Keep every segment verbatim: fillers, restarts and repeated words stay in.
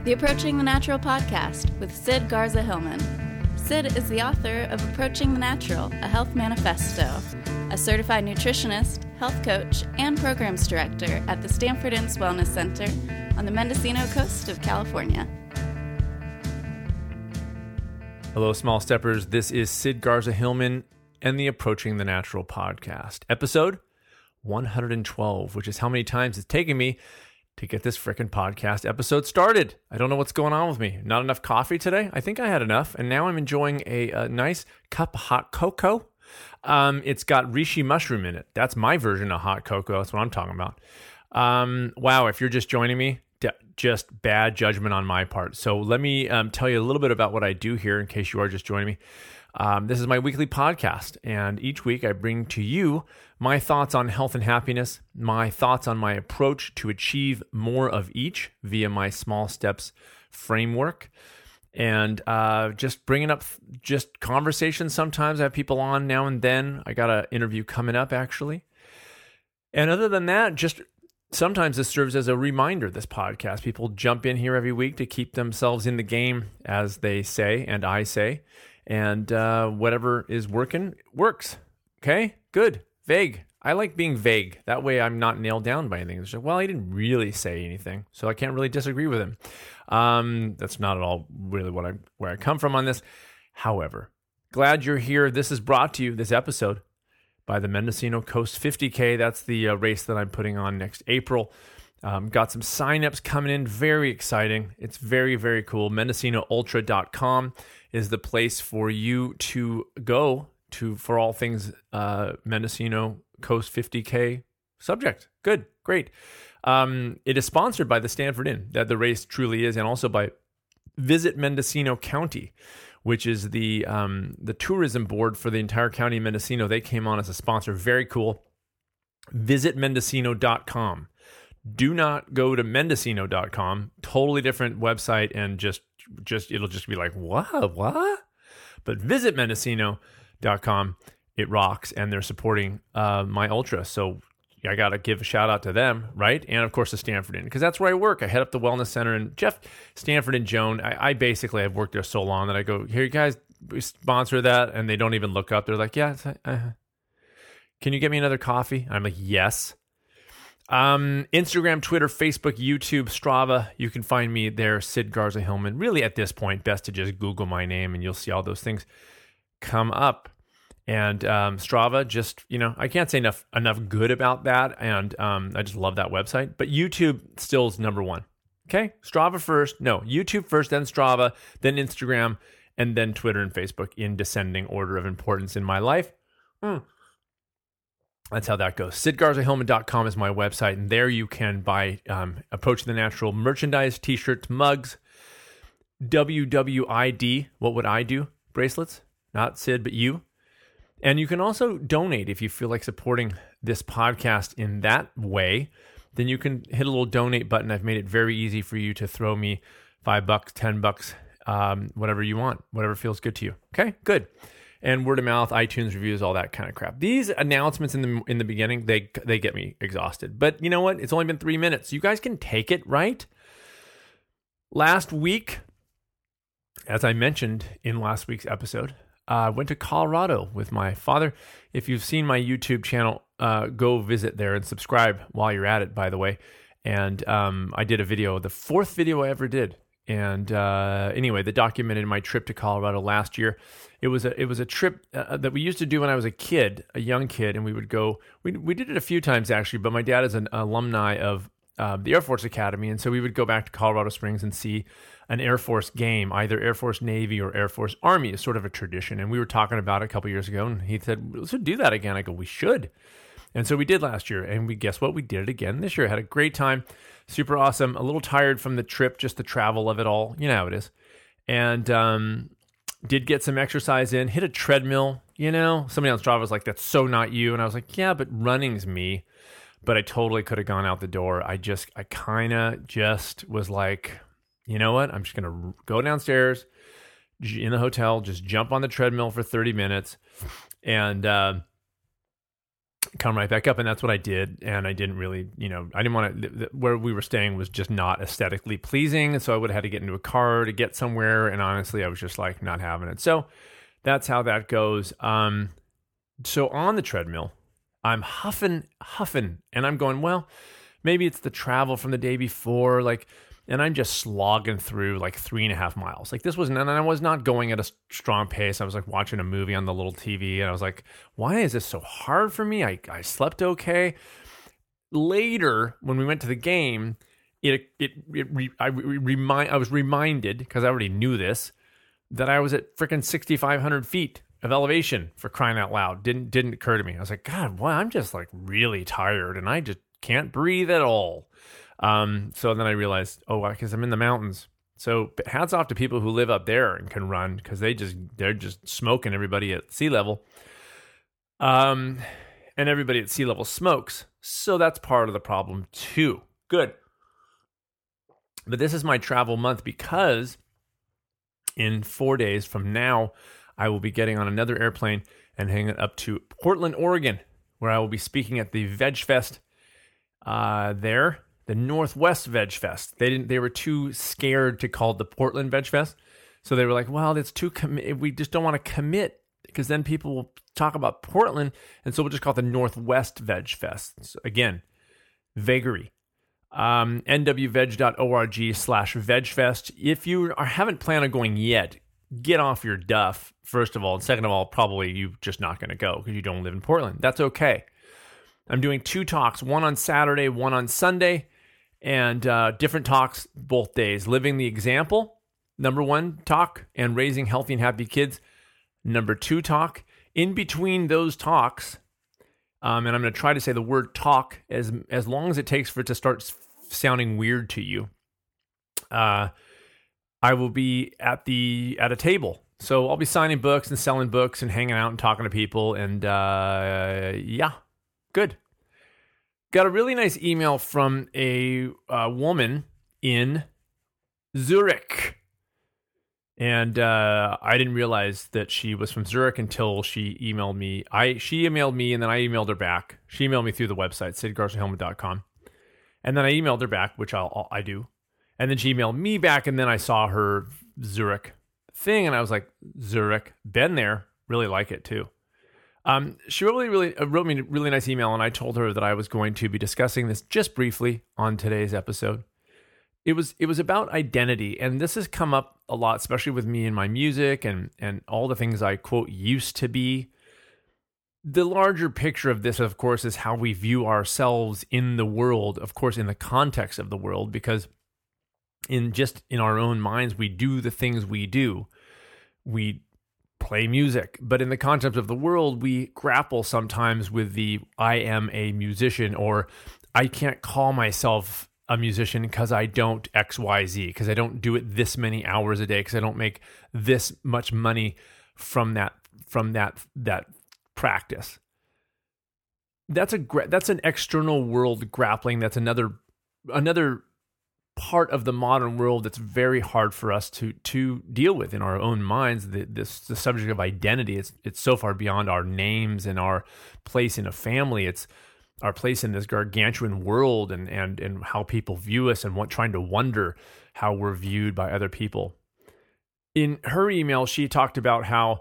The Approaching the Natural podcast with Sid Garza Hillman. Sid is the author of Approaching the Natural, a health manifesto, a certified nutritionist, health coach, and programs director at the Stanford Inns Wellness Center on the Mendocino coast of California. Hello, small steppers. This is Sid Garza Hillman and the Approaching the Natural podcast, episode one hundred twelve, which is how many times it's taken me to get this frickin' podcast episode started. I don't know what's going on with me. Not enough coffee today? I think I had enough, and now I'm enjoying a, a nice cup of hot cocoa. Um, it's got reishi mushroom in it. That's my version of hot cocoa. That's what I'm talking about. Um, wow, if you're just joining me, d- just bad judgment on my part. So let me um, tell you a little bit about what I do here in case you are just joining me. Um, this is my weekly podcast, and each week I bring to you my thoughts on health and happiness, my thoughts on my approach to achieve more of each via my small steps framework, and uh, just bringing up just conversations. Sometimes I have people on now and then. I got an interview coming up, actually. And other than that, just sometimes this serves as a reminder, this podcast. People jump in here every week to keep themselves in the game, as they say, and I say. And uh, whatever is working, works. Okay? Good. Vague. I like being vague. That way I'm not nailed down by anything. It's just, well, he didn't really say anything, so I can't really disagree with him. Um, that's not at all really what I where I come from on this. However, glad you're here. This is brought to you, this episode, by the Mendocino Coast fifty K. That's the uh, race that I'm putting on next April. Um, got some signups coming in. Very exciting. It's very, very cool. Mendocino Ultra dot com is the place for you to go to for all things uh, Mendocino Coast fifty K subject. Good. Great. Um, it is sponsored by the Stanford Inn, that the race truly is, and also by Visit Mendocino County, which is the um, the tourism board for the entire county of Mendocino. They came on as a sponsor. Very cool. Visit Mendocino dot com. Do not go to Mendocino dot com. Totally different website, and just just it'll just be like, what? What? But visit Mendocino dot com. It rocks, and they're supporting uh, my ultra. So I got to give a shout out to them, right? And of course, the Stanford Inn, because that's where I work. I head up the wellness center, and Jeff Stanford and Joan, I, I basically have worked there so long that I go, here, you guys sponsor that, and they don't even look up. They're like, yeah, it's, uh, can you get me another coffee? I'm like, yes. Um, Instagram, Twitter, Facebook, YouTube, Strava. You can find me there, Sid Garza Hillman. Really, at this point, best to just Google my name, and you'll see all those things come up. And um, Strava, just, you know, I can't say enough enough good about that. And um, I just love that website. But YouTube still is number one. Okay? Strava first. No, YouTube first, then Strava, then Instagram, and then Twitter and Facebook in descending order of importance in my life. Mm. That's how that goes. Sid Garza Hillman dot com is my website. And there you can buy um, Approaching the Natural merchandise, t-shirts, mugs, W W I D, what would I do? Bracelets. Not Sid, but you. And you can also donate if you feel like supporting this podcast in that way. Then you can hit a little donate button. I've made it very easy for you to throw me five bucks, ten bucks, um, whatever you want, whatever feels good to you. Okay, good. And word of mouth, iTunes reviews, all that kind of crap. These announcements in the in the beginning, they they get me exhausted. But you know what? It's only been three minutes. You guys can take it, right? Last week, as I mentioned in last week's episode, I uh, went to Colorado with my father. If you've seen my YouTube channel, uh, go visit there and subscribe while you're at it, by the way. And um, I did a video, the fourth video I ever did. And uh, anyway, that documented my trip to Colorado last year. It was a it was a trip uh, that we used to do when I was a kid, a young kid, and we would go. We we did it a few times actually. But my dad is an alumni of uh, the Air Force Academy, and so we would go back to Colorado Springs and see an Air Force game, either Air Force Navy or Air Force Army. Is sort of a tradition. And we were talking about it a couple years ago, and he said, "Let's do that again." I go, "We should." And so we did last year, and we guess what? We did it again this year. I had a great time. Super awesome. A little tired from the trip, just the travel of it all. You know how it is. And um, did get some exercise in. Hit a treadmill. You know, somebody on Strava was like, "That's so not you." And I was like, "Yeah, but running's me." But I totally could have gone out the door. I just, I kind of just was like, you know what? I'm just going to go downstairs in the hotel, just jump on the treadmill for thirty minutes. And uh, come right back up. And that's what I did. And I didn't really, you know, I didn't want to, where we were staying was just not aesthetically pleasing. So I would have had to get into a car to get somewhere. And honestly, I was just like not having it. So that's how that goes. Um, so on the treadmill, I'm huffing, huffing, and I'm going, well, maybe it's the travel from the day before, like, and I'm just slogging through like three and a half miles. Like this was, and I was not going at a strong pace. I was like watching a movie on the little T V, and I was like, why is this so hard for me? I, I slept okay. Later, when we went to the game, it it it re, I re, remind I was reminded, because I already knew this, that I was at freaking sixty-five hundred feet of elevation, for crying out loud. Didn't didn't occur to me. I was like, God, well, I'm just like really tired, and I just can't breathe at all. Um, so then I realized, oh, because I'm in the mountains. So hats off to people who live up there and can run, because they just they're just smoking everybody at sea level. Um, and everybody at sea level smokes. So that's part of the problem too. Good. But this is my travel month, because in four days from now, I will be getting on another airplane and hanging up to Portland, Oregon, where I will be speaking at the Veg Fest uh, there. The Northwest Veg Fest. They didn't. They were too scared to call it the Portland Veg Fest, so they were like, "Well, it's too. Com- we just don't want to commit, because then people will talk about Portland, and so we'll just call it the Northwest Veg Fest." So again, vagary. Um, n w veg dot org slash vegfest. If you are, haven't planned on going yet, get off your duff. First of all, and second of all, probably you're just not going to go because you don't live in Portland. That's okay. I'm doing two talks, one on Saturday, one on Sunday. And uh, different talks both days. Living the Example, number one talk, and Raising Healthy and Happy Kids, number two talk. In between those talks, um, and I'm going to try to say the word talk as as long as it takes for it to start sounding weird to you. Uh, I will be at the at a table, so I'll be signing books and selling books and hanging out and talking to people, and uh, yeah, good. Got a really nice email from a uh, woman in Zurich. And uh, I didn't realize that she was from Zurich until she emailed me. I She emailed me, and then I emailed her back. She emailed me through the website, sid garza hillman dot com. And then I emailed her back, which I'll, I do. And then she emailed me back, and then I saw her Zurich thing, and I was like, Zurich, been there, really like it too. Um, she really, really uh, wrote me a really nice email, and I told her that I was going to be discussing this just briefly on today's episode. It was it was about identity, and this has come up a lot, especially with me and my music and and all the things I quote used to be. The larger picture of this, of course, is how we view ourselves in the world, of course, in the context of the world, because in just in our own minds, we do the things we do. We play music, but in the context of the world, we grapple sometimes with the I am a musician, or I can't call myself a musician because I don't X Y Z, because I don't do it this many hours a day, because I don't make this much money from that from that that practice. That's a that's an external world grappling. That's another another part of the modern world that's very hard for us to to deal with in our own minds. The, this the subject of identity, it's it's so far beyond our names and our place in a family. It's our place in this gargantuan world, and and and how people view us, and what trying to wonder how we're viewed by other people. In her email, she talked about how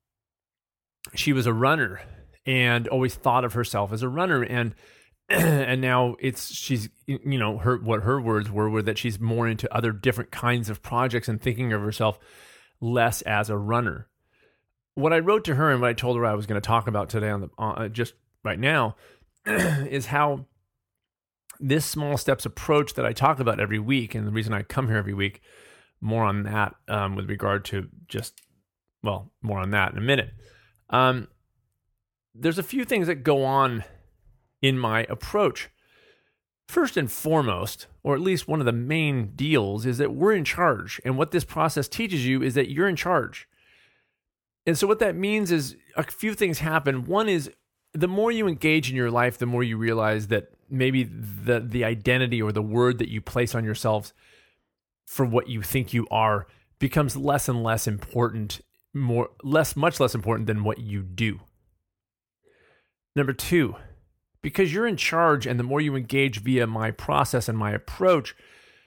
she was a runner and always thought of herself as a runner, and and now it's she's you know her what her words were were that she's more into other different kinds of projects and thinking of herself less as a runner. What I wrote to her and what I told her I was going to talk about today on the uh, just right now is how this small steps approach that I talk about every week, and the reason I come here every week, more on that um, with regard to just well more on that in a minute. Um, there's a few things that go on in my approach. First and foremost, or at least one of the main deals, is that we're in charge. And what this process teaches you is that you're in charge. And so what that means is a few things happen. One is the more you engage in your life, the more you realize that maybe the the identity or the word that you place on yourselves for what you think you are becomes less and less important, more less, much less important than what you do. Number two, because you're in charge, and the more you engage via my process and my approach,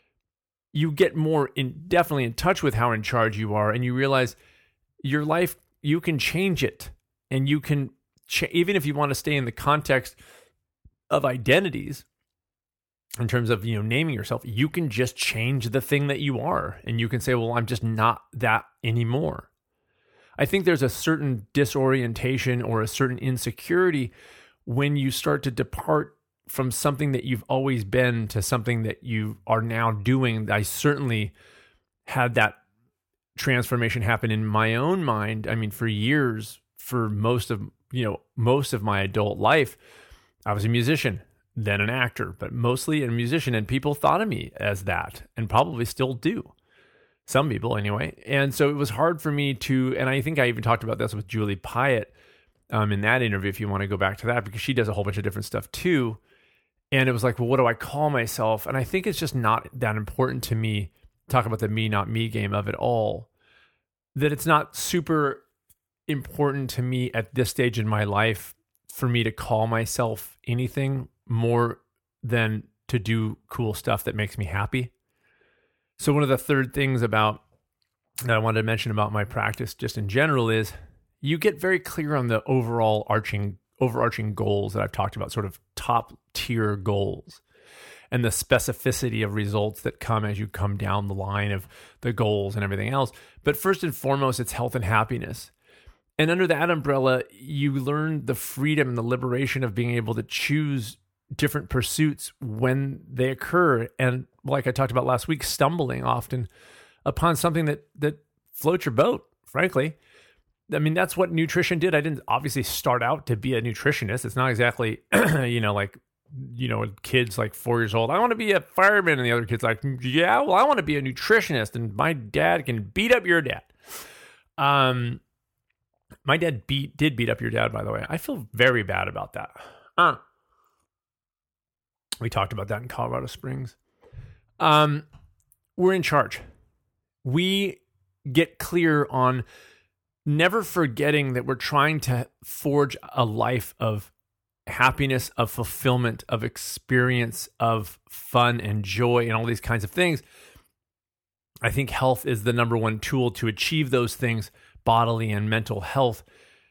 you get more in definitely in touch with how in charge you are, and you realize your life, you can change it, and you can ch- even if you want to stay in the context of identities in terms of, you know, naming yourself, you can just change the thing that you are, and you can say, well, I'm just not that anymore. I think there's a certain disorientation or a certain insecurity when you start to depart from something that you've always been to something that you are now doing. I certainly had that transformation happen in my own mind. I mean, for years, for most of, you know, most of my adult life, I was a musician, then an actor, but mostly a musician, and people thought of me as that, and probably still do. Some people anyway. And so it was hard for me to, and I think I even talked about this with Julie Pyatt um, in that interview, if you want to go back to that, because she does a whole bunch of different stuff too. And it was like, well, what do I call myself? And I think it's just not that important to me, talk about the me, not me game of it all, that it's not super important to me at this stage in my life for me to call myself anything more than to do cool stuff that makes me happy. So one of the third things about that I wanted to mention about my practice just in general is you get very clear on the overall arching, overarching goals that I've talked about, sort of top tier goals, and the specificity of results that come as you come down the line of the goals and everything else. But first and foremost, it's health and happiness. And under that umbrella, you learn the freedom and the liberation of being able to choose different pursuits when they occur. And like I talked about last week, stumbling often upon something that that floats your boat, frankly. I mean, that's what nutrition did. I didn't obviously start out to be a nutritionist. It's not exactly, you know, like, you know, kids like four years old, I want to be a fireman. And the other kid's like, yeah, well, I want to be a nutritionist, and my dad can beat up your dad. Um, my dad beat did beat up your dad, by the way. I feel very bad about that. Uh, we talked about that in Colorado Springs. Um, we're in charge. We get clear on never forgetting that we're trying to forge a life of happiness, of fulfillment, of experience, of fun and joy, and all these kinds of things. I think health is the number one tool to achieve those things, bodily and mental health.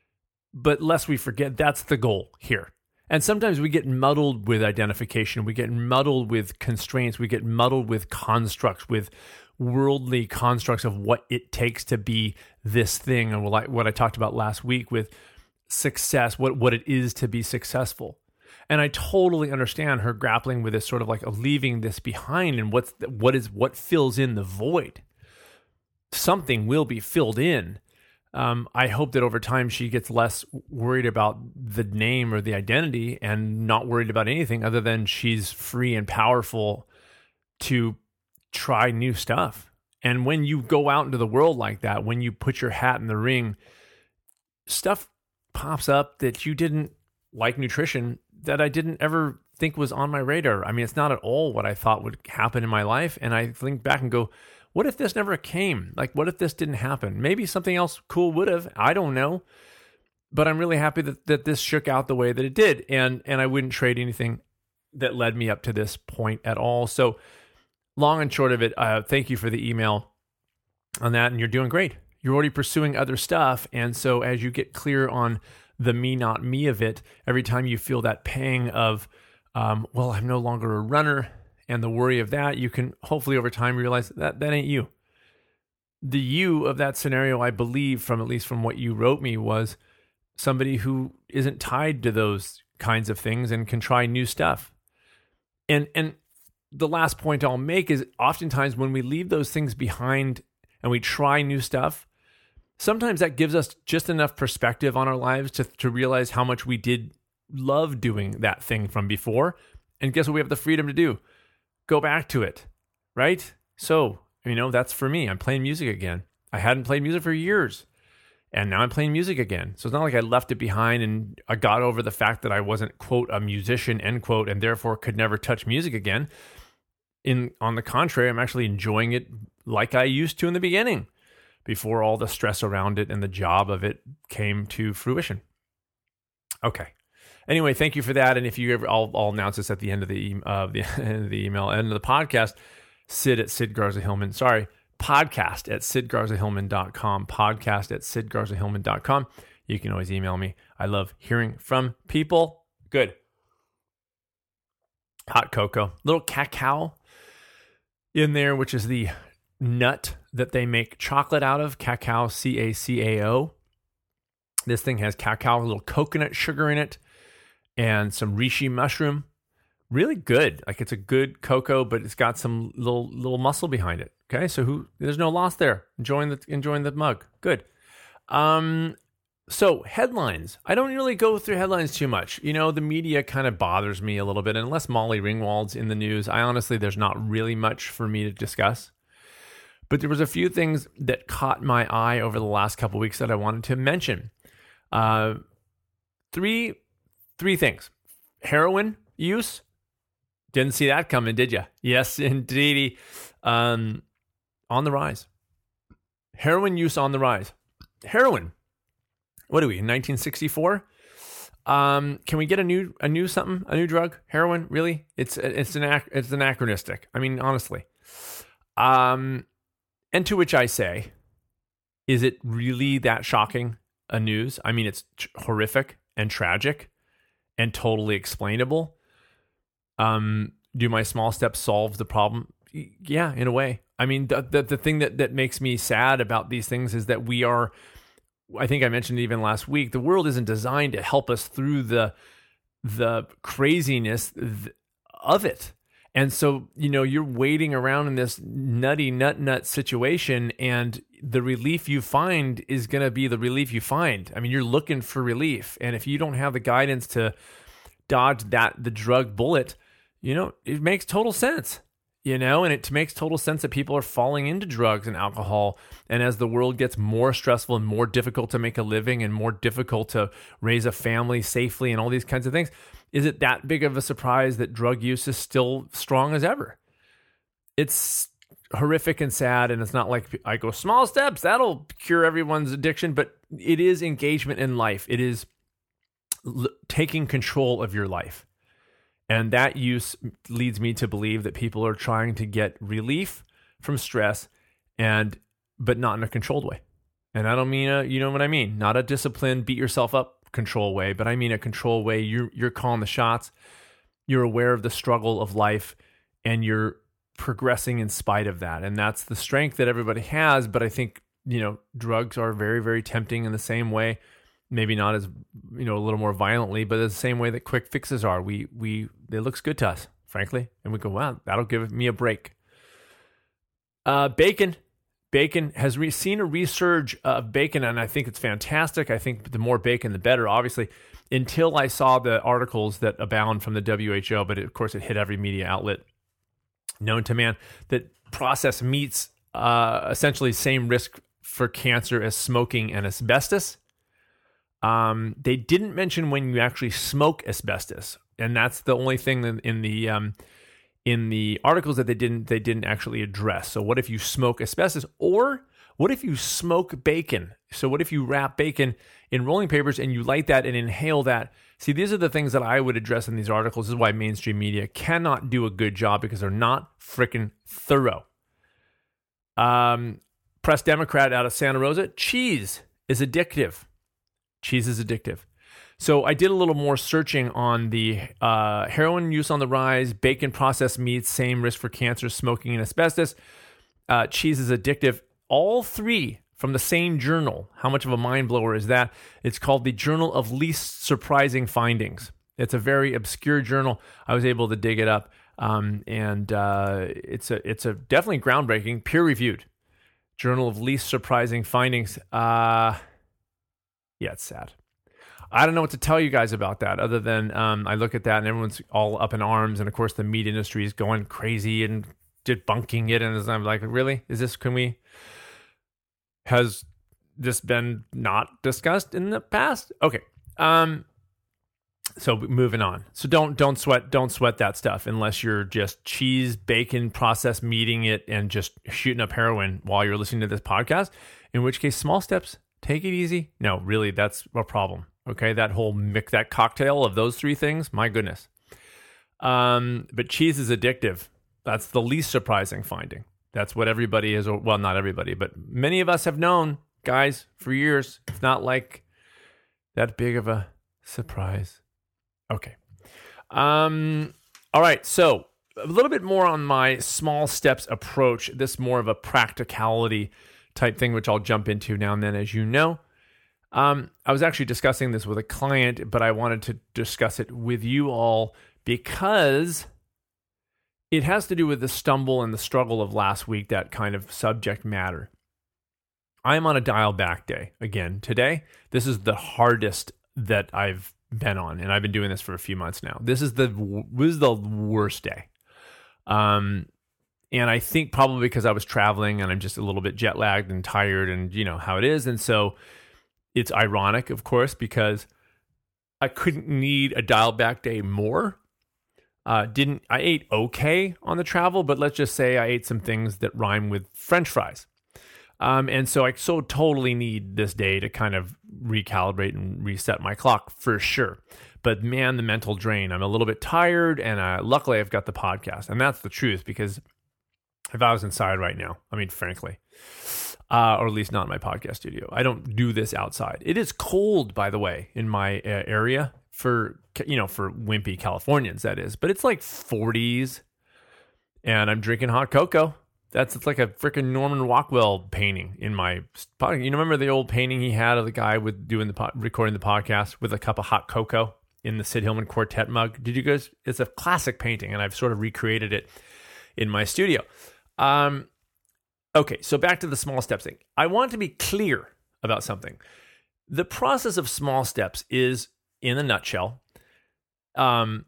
But lest we forget, that's the goal here. And sometimes we get muddled with identification. We get muddled with constraints. We get muddled with constructs, with worldly constructs of what it takes to be this thing. And what I talked about last week with success, what, what it is to be successful. And I totally understand her grappling with this sort of like leaving this behind, and what's what is what fills in the void. Something will be filled in. Um, I hope that over time she gets less worried about the name or the identity, and not worried about anything other than she's free and powerful to try new stuff. And when you go out into the world like that, when you put your hat in the ring, stuff pops up that you didn't, like nutrition, that I didn't ever think was on my radar. I mean, it's not at all what I thought would happen in my life. And I think back and go, what if this never came? Like, what if this didn't happen? Maybe something else cool would have. I don't know. But I'm really happy that, that this shook out the way that it did. And, and I wouldn't trade anything that led me up to this point at all. So long and short of it, uh, thank you for the email on that. And you're doing great. You're already pursuing other stuff. And so as you get clear on the me, not me of it, every time you feel that pang of, um, well, I'm no longer a runner, and the worry of that, you can hopefully over time realize that that ain't you. The you of that scenario, I believe, from at least from what you wrote me, was somebody who isn't tied to those kinds of things and can try new stuff. And and the last point I'll make is oftentimes when we leave those things behind and we try new stuff, sometimes that gives us just enough perspective on our lives to, to realize how much we did love doing that thing from before. And guess what we have the freedom to do? Go back to it, right? So, you know, that's for me. I'm playing music again. I hadn't played music for years, and now I'm playing music again. So it's not like I left it behind and I got over the fact that I wasn't, quote, a musician, end quote, and therefore could never touch music again. In on the contrary, I'm actually enjoying it like I used to in the beginning, before all the stress around it and the job of it came to fruition. Okay. Anyway, thank you for that. And if you ever, I'll, I'll announce this at the end of the, uh, the end of the email, end of the podcast. Sid at Sid Garza Hillman. Sorry, podcast at sid garza hillman dot com. Podcast at sid garza hillman dot com. You can always email me. I love hearing from people. Good. Hot cocoa, little cacao in there, which is the nut that they make chocolate out of. Cacao, C A C A O. This thing has cacao, a little coconut sugar in it, and some reishi mushroom. Really good. Like it's a good cocoa, but it's got some little little muscle behind it. Okay, so who there's no loss there. Enjoying the enjoying the mug. Good. Um, so headlines. I don't really go through headlines too much. You know, the media kind of bothers me a little bit. Unless Molly Ringwald's in the news, I honestly there's not really much for me to discuss. But there was a few things that caught my eye over the last couple of weeks that I wanted to mention. Uh, three three things. Heroin use. Didn't see that coming, did you? Yes, indeedy. Um, on the rise. Heroin use on the rise. Heroin. What are we in nineteen sixty-four? Um, can we get a new a new something? A new drug? Heroin? Really? It's it's an it's anachronistic. I mean, honestly. Um, and to which I say, is it really that shocking a news? I mean, it's t- horrific and tragic and totally explainable. Um, do my small steps solve the problem? Yeah, in a way. I mean, the, the the thing that, that makes me sad about these things is that we are, I think I mentioned even last week, the world isn't designed to help us through the the craziness of it. And so, you know, you're waiting around in this nutty nut nut situation, and the relief you find is going to be the relief you find. I mean, you're looking for relief. And if you don't have the guidance to dodge that, the drug bullet, you know, it makes total sense, you know, and it makes total sense that people are falling into drugs and alcohol. And as the world gets more stressful and more difficult to make a living and more difficult to raise a family safely and all these kinds of things, is it that big of a surprise that drug use is still strong as ever? It's horrific and sad. And it's not like I go small steps, that'll cure everyone's addiction, but it is engagement in life. It is l- taking control of your life. And that use leads me to believe that people are trying to get relief from stress, and but not in a controlled way. And I don't mean a, you know what I mean, not a disciplined, beat yourself up control way, but I mean a control way. You're you're calling the shots. You're aware of the struggle of life, and you're progressing in spite of that. And that's the strength that everybody has. But I think, you know, drugs are very, very tempting in the same way. Maybe not as, you know, a little more violently, but the same way that quick fixes are. We, we, it looks good to us, frankly. And we go, wow, that'll give me a break. Uh, bacon. Bacon has re- seen a resurge of bacon, and I think it's fantastic. I think the more bacon, the better, obviously, until I saw the articles that abound from the W H O, but it, of course it hit every media outlet known to man, that processed meats uh, essentially same risk for cancer as smoking and asbestos. Um, they didn't mention when you actually smoke asbestos, and that's the only thing in, in the um, in the articles that they didn't they didn't actually address. So, what if you smoke asbestos, or what if you smoke bacon? So, what if you wrap bacon in rolling papers and you light that and inhale that? See, these are the things that I would address in these articles. This is why mainstream media cannot do a good job, because they're not freaking thorough. Um, Press Democrat out of Santa Rosa: cheese is addictive. Cheese is addictive. So I did a little more searching on the uh, heroin use on the rise, bacon, processed meats, same risk for cancer, smoking, and asbestos. Uh, cheese is addictive. All three from the same journal. How much of a mind blower is that? It's called the Journal of Least Surprising Findings. It's a very obscure journal. I was able to dig it up, um, and uh, it's a it's a definitely groundbreaking, peer-reviewed Journal of Least Surprising Findings. Uh, yeah, it's sad. I don't know what to tell you guys about that, other than um, I look at that and everyone's all up in arms, and of course the meat industry is going crazy and debunking it, and I'm like, really? Is this, can we, has this been not discussed in the past? Okay. Um, so moving on. So don't, don't sweat, don't sweat that stuff unless you're just cheese, bacon, processed meating it, and just shooting up heroin while you're listening to this podcast, in which case small steps, take it easy. No, really, that's a problem. Okay, that whole mix, that cocktail of those three things, my goodness. Um, but cheese is addictive. That's the least surprising finding. That's what everybody is, or well, not everybody, but many of us have known, guys, for years. It's not like that big of a surprise. Okay. Um, all right, so a little bit more on my small steps approach. This more of a practicality type thing, which I'll jump into now and then, as you know. Um, I was actually discussing this with a client, but I wanted to discuss it with you all because it has to do with the stumble and the struggle of last week, that kind of subject matter. I am on a dial back day again today. This is the hardest that I've been on, and I've been doing this for a few months now. This is the this is the worst day. Um, and I think probably because I was traveling and I'm just a little bit jet lagged and tired, and you know how it is. And so it's ironic, of course, because I couldn't need a dial back day more. Uh, didn't I ate okay on the travel, but let's just say I ate some things that rhyme with French fries. Um, and so I so totally need this day to kind of recalibrate and reset my clock for sure. But man, the mental drain, I'm a little bit tired, and uh, luckily I've got the podcast. And that's the truth, because if I was inside right now, I mean, frankly, uh, or at least not in my podcast studio, I don't do this outside. It is cold, by the way, in my uh, area for, you know, for wimpy Californians, that is. But it's like forties, and I'm drinking hot cocoa. That's it's like a freaking Norman Rockwell painting in my podcast. You remember the old painting he had of the guy with doing the po- recording the podcast with a cup of hot cocoa in the Sid Hillman Quartet mug? Did you guys? It's a classic painting, and I've sort of recreated it in my studio. Um, okay, so back to the small steps thing. I want to be clear about something. The process of small steps is, in a nutshell, um.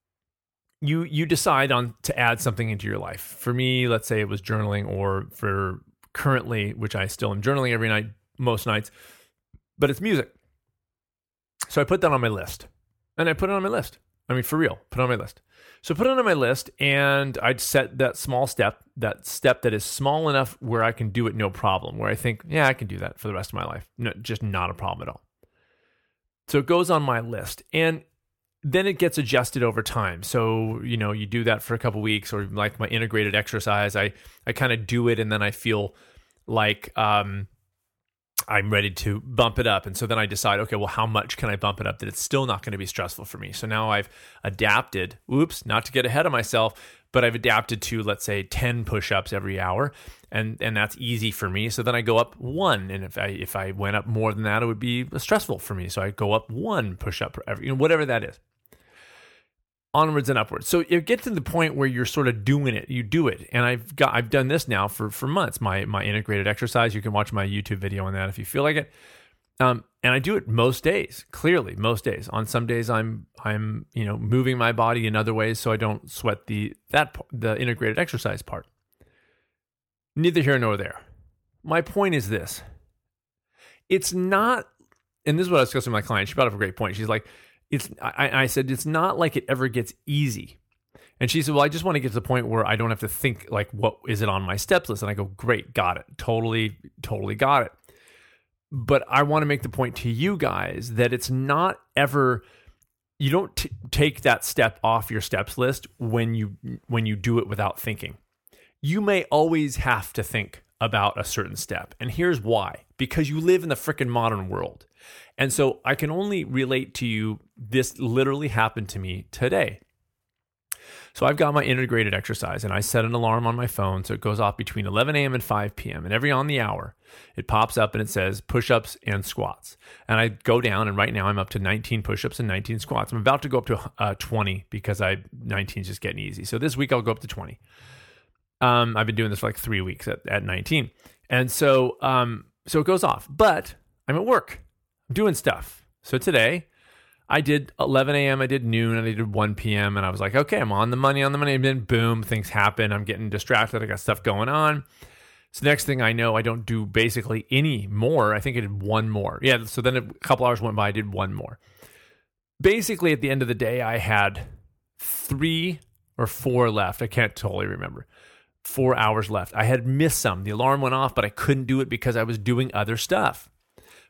You you decide on to add something into your life. For me, let's say it was journaling, or for currently, which I still am journaling every night, most nights, but it's music. So I put that on my list, and I put it on my list. I mean, for real, put it on my list. So I put it on my list, and I'd set that small step, that step that is small enough where I can do it no problem, where I think, yeah, I can do that for the rest of my life. No, just not a problem at all. So it goes on my list, and then it gets adjusted over time. So, you know, you do that for a couple weeks, or like my integrated exercise, I, I kind of do it, and then I feel like um, I'm ready to bump it up. And so then I decide, okay, well, how much can I bump it up that it's still not going to be stressful for me? So now I've adapted, oops, not to get ahead of myself, but I've adapted to, let's say, ten push-ups every hour, and and that's easy for me. So then I go up one, and if I if I went up more than that, it would be stressful for me. So I go up one push-up every, you know, whatever that is. Onwards and upwards. So you get to the point where you're sort of doing it. You do it, and I've got I've done this now for for months. My my integrated exercise. You can watch my YouTube video on that if you feel like it. Um, and I do it most days. Clearly, most days. On some days, I'm I'm you know moving my body in other ways, so I don't sweat the that the integrated exercise part. Neither here nor there. My point is this: it's not, and this is what I was discussing with my client. She brought up a great point. She's like, It's. I, I said, it's not like it ever gets easy. And she said, well, I just want to get to the point where I don't have to think, like, what is it on my steps list? And I go, great, got it. Totally, totally got it. But I want to make the point to you guys that it's not ever, you don't t- take that step off your steps list when you when you do it without thinking. You may always have to think about a certain step. And here's why. Because you live in the frickin' modern world. And so I can only relate to you, this literally happened to me today. So I've got my integrated exercise, and I set an alarm on my phone, so it goes off between eleven a.m. and five p.m. And every on the hour, it pops up and it says push-ups and squats. And I go down, and right now I'm up to nineteen push-ups and nineteen squats. I'm about to go up to uh, twenty because I nineteen is just getting easy. So this week I'll go up to twenty. Um, I've been doing this for like three weeks at, at nineteen. And so, um, so it goes off. But I'm at work. I'm doing stuff. So today I did eleven a.m., I did noon, and I did one p.m. And I was like, okay, I'm on the money, on the money. And then boom, things happen. I'm getting distracted. I got stuff going on. So next thing I know, I don't do basically any more. I think I did one more. Yeah, so then a couple hours went by, I did one more. Basically, at the end of the day, I had three or four left. I can't totally remember. Four hours left. I had missed some. The alarm went off, but I couldn't do it because I was doing other stuff.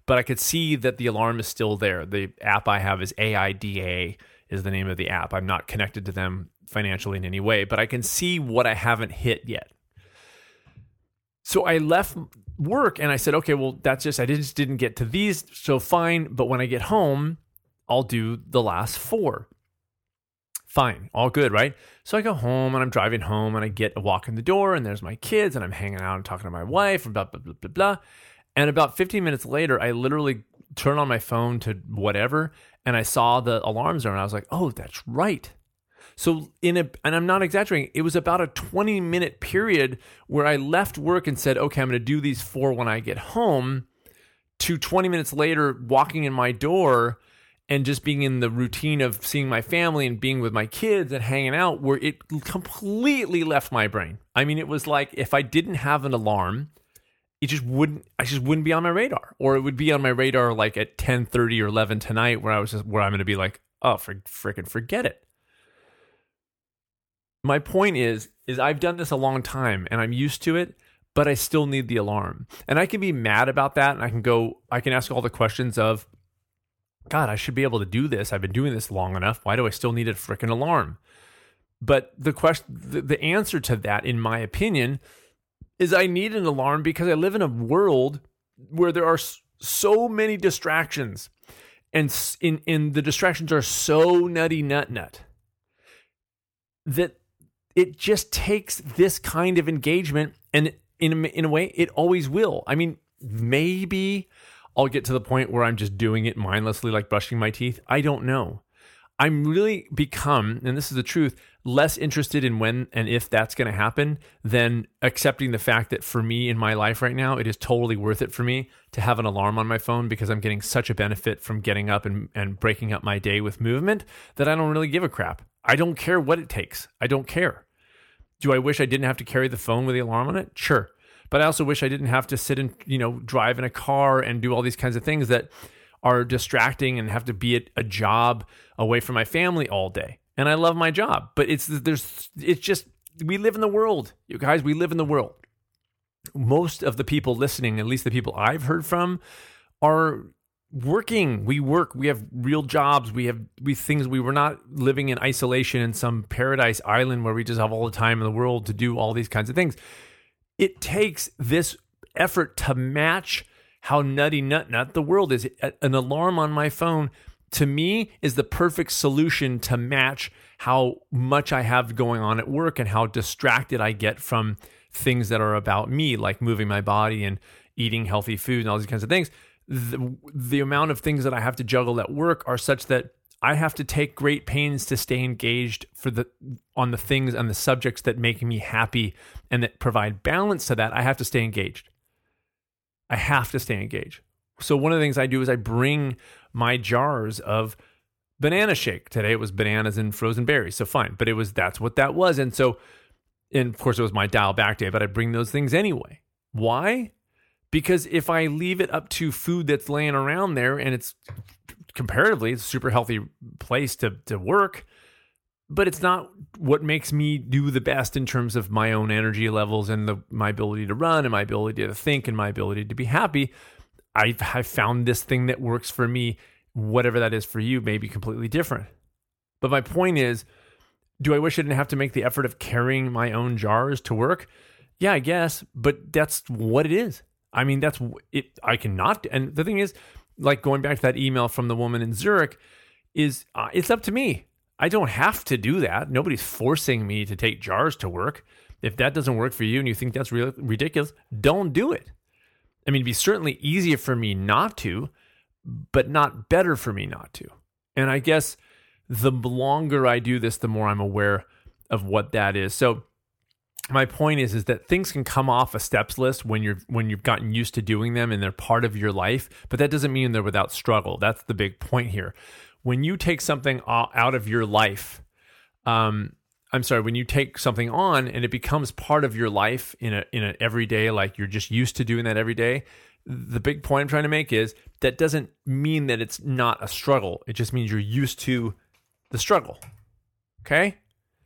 but I could see that the alarm is still there. The app I have is A I D A is the name of the app. I'm not connected to them financially in any way, but I can see what I haven't hit yet. So I left work and I said, okay, well, that's just, I just didn't get to these, so fine. But when I get home, I'll do the last four. Fine, all good, right? So I go home and I'm driving home and I get a walk in the door and there's my kids and I'm hanging out and talking to my wife and blah, blah, blah, blah, blah. And about fifteen minutes later, I literally turn on my phone to whatever and I saw the alarms there and I was like, oh, that's right. So in a, and I'm not exaggerating, it was about a twenty minute period where I left work and said, okay, I'm going to do these four when I get home, to twenty minutes later walking in my door and just being in the routine of seeing my family and being with my kids and hanging out, where it completely left my brain. I mean, it was like if I didn't have an alarm, it just wouldn't, I just wouldn't be on my radar, or it would be on my radar like at ten thirty or eleven tonight where I was just, where I'm going to be like, oh, for freaking forget it. My point is, is I've done this a long time and I'm used to it, but I still need the alarm. And I can be mad about that. And I can go, I can ask all the questions of, God, I should be able to do this. I've been doing this long enough. Why do I still need a freaking alarm? But the question, the, the answer to that, in my opinion, is I need an alarm because I live in a world where there are so many distractions, and in, in the distractions are so nutty nut nut that it just takes this kind of engagement, and in a, in a way, it always will. I mean, maybe I'll get to the point where I'm just doing it mindlessly, like brushing my teeth. I don't know. I'm really become, and this is the truth, less interested in when and if that's going to happen than accepting the fact that for me in my life right now, it is totally worth it for me to have an alarm on my phone, because I'm getting such a benefit from getting up and, and breaking up my day with movement that I don't really give a crap. I don't care what it takes. I don't care. Do I wish I didn't have to carry the phone with the alarm on it? Sure. But I also wish I didn't have to sit and, you know, drive in a car and do all these kinds of things that are distracting and have to be at a job away from my family all day. And I love my job, but it's, there's, it's just, we live in the world. You guys, we live in the world. Most of the people listening, at least the people I've heard from, are working. We work, we have real jobs. We have we things, we were not living in isolation in some paradise island where we just have all the time in the world to do all these kinds of things. It takes this effort to match how nutty nut nut the world is. An alarm on my phone, to me, is the perfect solution to match how much I have going on at work and how distracted I get from things that are about me, like moving my body and eating healthy food and all these kinds of things. The, the amount of things that I have to juggle at work are such that I have to take great pains to stay engaged for the on the things and the subjects that make me happy and that provide balance to that. I have to stay engaged. I have to stay engaged. So one of the things I do is I bring my jars of banana shake. Today it was bananas and frozen berries, so fine. But it was that's what that was. And so, and of course it was my dial back day, but I bring those things anyway. Why? Because if I leave it up to food that's laying around there, and it's comparatively it's a super healthy place to, to work, but it's not what makes me do the best in terms of my own energy levels and the, my ability to run and my ability to think and my ability to be happy, I've, I've found this thing that works for me. Whatever that is for you may be completely different. But my point is, do I wish I didn't have to make the effort of carrying my own jars to work? Yeah, I guess, but that's what it is. I mean, that's it. I cannot. And the thing is, like going back to that email from the woman in Zurich, is uh, it's up to me. I don't have to do that. Nobody's forcing me to take jars to work. If that doesn't work for you and you think that's really ridiculous, don't do it. I mean, it'd be certainly easier for me not to, but not better for me not to. And I guess the longer I do this, the more I'm aware of what that is. So my point is, is that things can come off a steps list when you're when you've gotten used to doing them and they're part of your life, but that doesn't mean they're without struggle. That's the big point here. When you take something out of your life, um, I'm sorry, when you take something on and it becomes part of your life in a in an everyday, like you're just used to doing that every day, the big point I'm trying to make is that doesn't mean that it's not a struggle. It just means you're used to the struggle. Okay?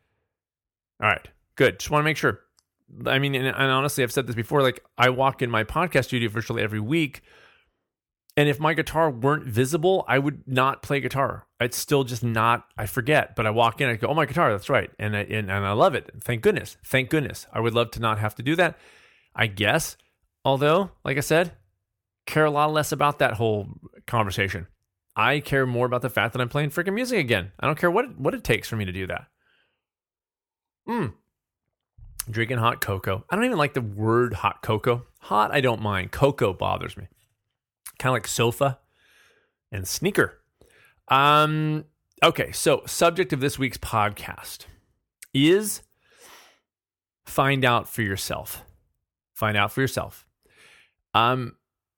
All right. Good. Just want to make sure. I mean, and, and honestly, I've said this before, like I walk in my podcast studio virtually every week And if my guitar weren't visible, I would not play guitar. It's still just not, I forget, but I walk in, I go, oh, my guitar, that's right. And I, and, and I love it. Thank goodness. Thank goodness. I would love to not have to do that, I guess. Although, like I said, care a lot less about that whole conversation. I care more about the fact that I'm playing freaking music again. I don't care what, what it takes for me to do that. Mm. Drinking hot cocoa. I don't even like the word hot cocoa. Hot, I don't mind. Cocoa bothers me. Kind of like sofa and sneaker. Um, okay, so subject of this week's podcast is find out for yourself. Find out for yourself. Um,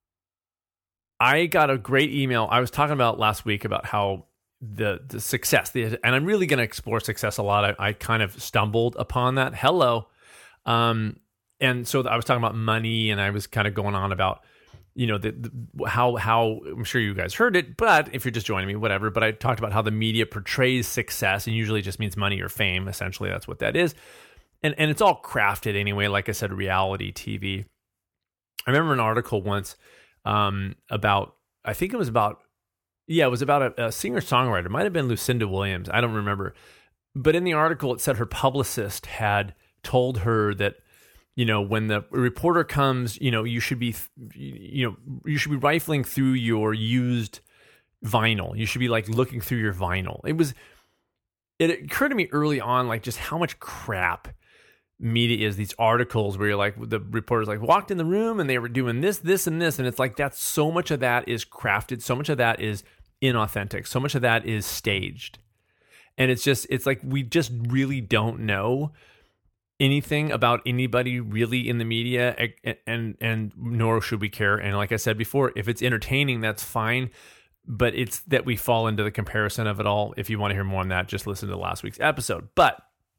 I got a great email. I was talking about last week about how the the success, the, and I'm really going to explore success a lot. I, I kind of stumbled upon that. Hello. Um, and so I was talking about money, and I was kind of going on about, you know, the, the, how, how I'm sure you guys heard it, but if you're just joining me, whatever. But I talked about how the media portrays success, and usually just means money or fame. Essentially, that's what that is. And and it's all crafted anyway. Like I said, reality T V. I remember an article once um, about, I think it was about, yeah, it was about a, a singer-songwriter. It might have been Lucinda Williams. I don't remember. But in the article, it said her publicist had told her that, you know, when the reporter comes, you know, you should be, you know, you should be rifling through your used vinyl. You should be like looking through your vinyl. It was, it occurred to me early on, like just how much crap media is. These articles where you're like, the reporters like walked in the room and they were doing this, this, and this. And it's like, that's so much of that is crafted. So much of that is inauthentic. So much of that is staged. And it's just, it's like, we just really don't know anything about anybody really in the media, and, and and nor should we care. And like I said before, if it's entertaining, that's fine, but it's that we fall into the comparison of it all. If you want to hear more on that, just listen to last week's episode. But